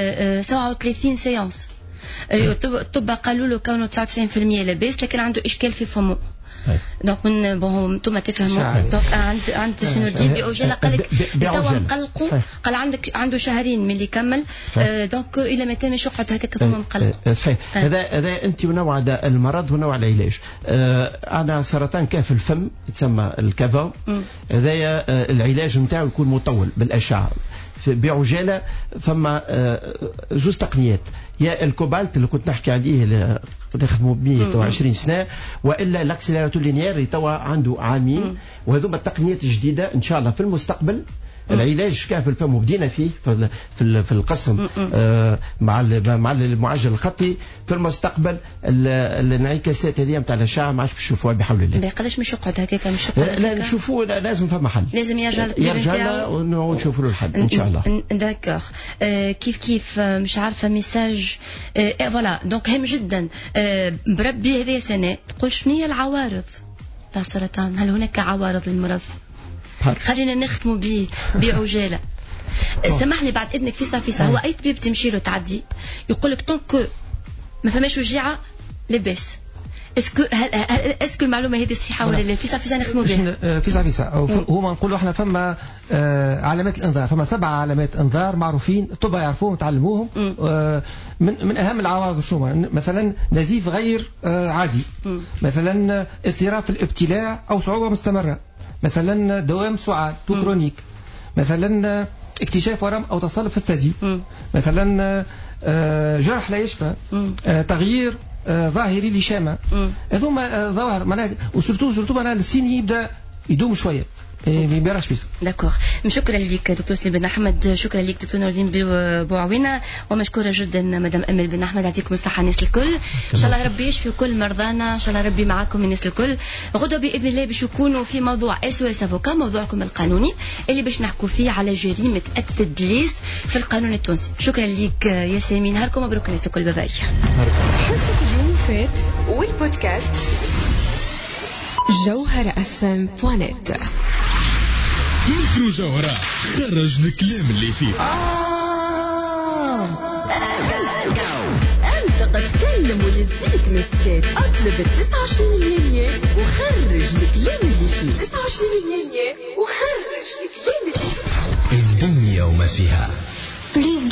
37 سيانس، الطب قالوا له كونه 99% لاباس، لكن عنده اشكال في فمه. دونك من بون انتم تفهموا. دونك عند سينور دين بعجاله قال لك توا مقلقوا، قال عنده شهرين من اللي كمل. دونك الى متى مش يقعد هكاك ثم مقلق؟ صحيح. هذا انت ونوع المرض ونوع العلاج. انا سرطان كاف الفم يتسمى الكافا، هذايا العلاج نتاعو يكون مطول بالاشعه بعجاله. فما جوز تقنيات، يا الكوبالت اللي كنت نحكي عليه تخدموا ب 120 سنه، والا الاكسليراتور لينيير توا عنده عامين. وهذوما التقنيات الجديده ان شاء الله في المستقبل العلاج كاف الفم وبدينا فيه في القسم مع المعجل الخطي. في المستقبل الانعكاسات هذه نتاع الاشعه ما عادش باش نشوفوها بحول الله. قداش مش يقعد هكاك؟ مش يقعد لا نشوفوه، لازم فما حل، لازم يرجع نتاعو ونشوفوا له الحل ان شاء الله. داكوغ. كيف مش عارفه ميساج فوالا. دونك هام جدا بربي هذه سنه تقول شنو هي العوارض تاع السرطان؟ هل هناك عوارض للمرض؟ خلينا نختموا بعجاله. سمح لي بعد اذنك فيسا هو اي طبيب تمشي له تعدي يقول لك طونك ما فماش وجيعه لاباس. اسكو المعلومه هذه صحيحه ولا لا؟ فيسا نختموا بها. فيسا هما نقولوا احنا فما علامات الانذار، فما 7 علامات انذار معروفين الطب يعرفوهم وتعلموهم. من اهم العوارض شنو؟ مثلا نزيف غير عادي، مثلا اضطراب في الابتلاع او صعوبه مستمره، مثلا دوام سعال تو كرونيك، مثلا اكتشاف ورم او تصلب في الثدي، مثلا جرح لا يشفى، تغيير ظاهري اللي شامه هذوما ظواهر معناها وسورتو معناها السين يبدا يدوم شويه ما بيراش بيس. داكوغ. شكرا لك دكتور سليم بن احمد، شكرا لك دكتور نور الدين بوعوينه، ومشكوره جدا مدام امل بن احمد. يعطيكم الصحه الناس الكل، ان شاء الله ربي يشفي كل مرضانا، ان شاء الله ربي معاكم الناس الكل. غدوه باذن الله باش يكونوا في موضوع SOS افوكا، موضوعكم القانوني اللي باش نحكوا فيه على جريمه التدليس في القانون التونسي. شكرا لك يا سامي، نهاركم مبروك الناس الكل. باي. حلقه اليوم فات والبودكاست جوهرة FM.net. ميكرو جوهرة خرج الكلام اللي فيه. انت قد تكلم ويزيك مسكات، اطلب 29 يناير وخرج الكلام اللي فيه. 29 يناير وخرج الكلام اللي فيه. الدنيا وما فيها.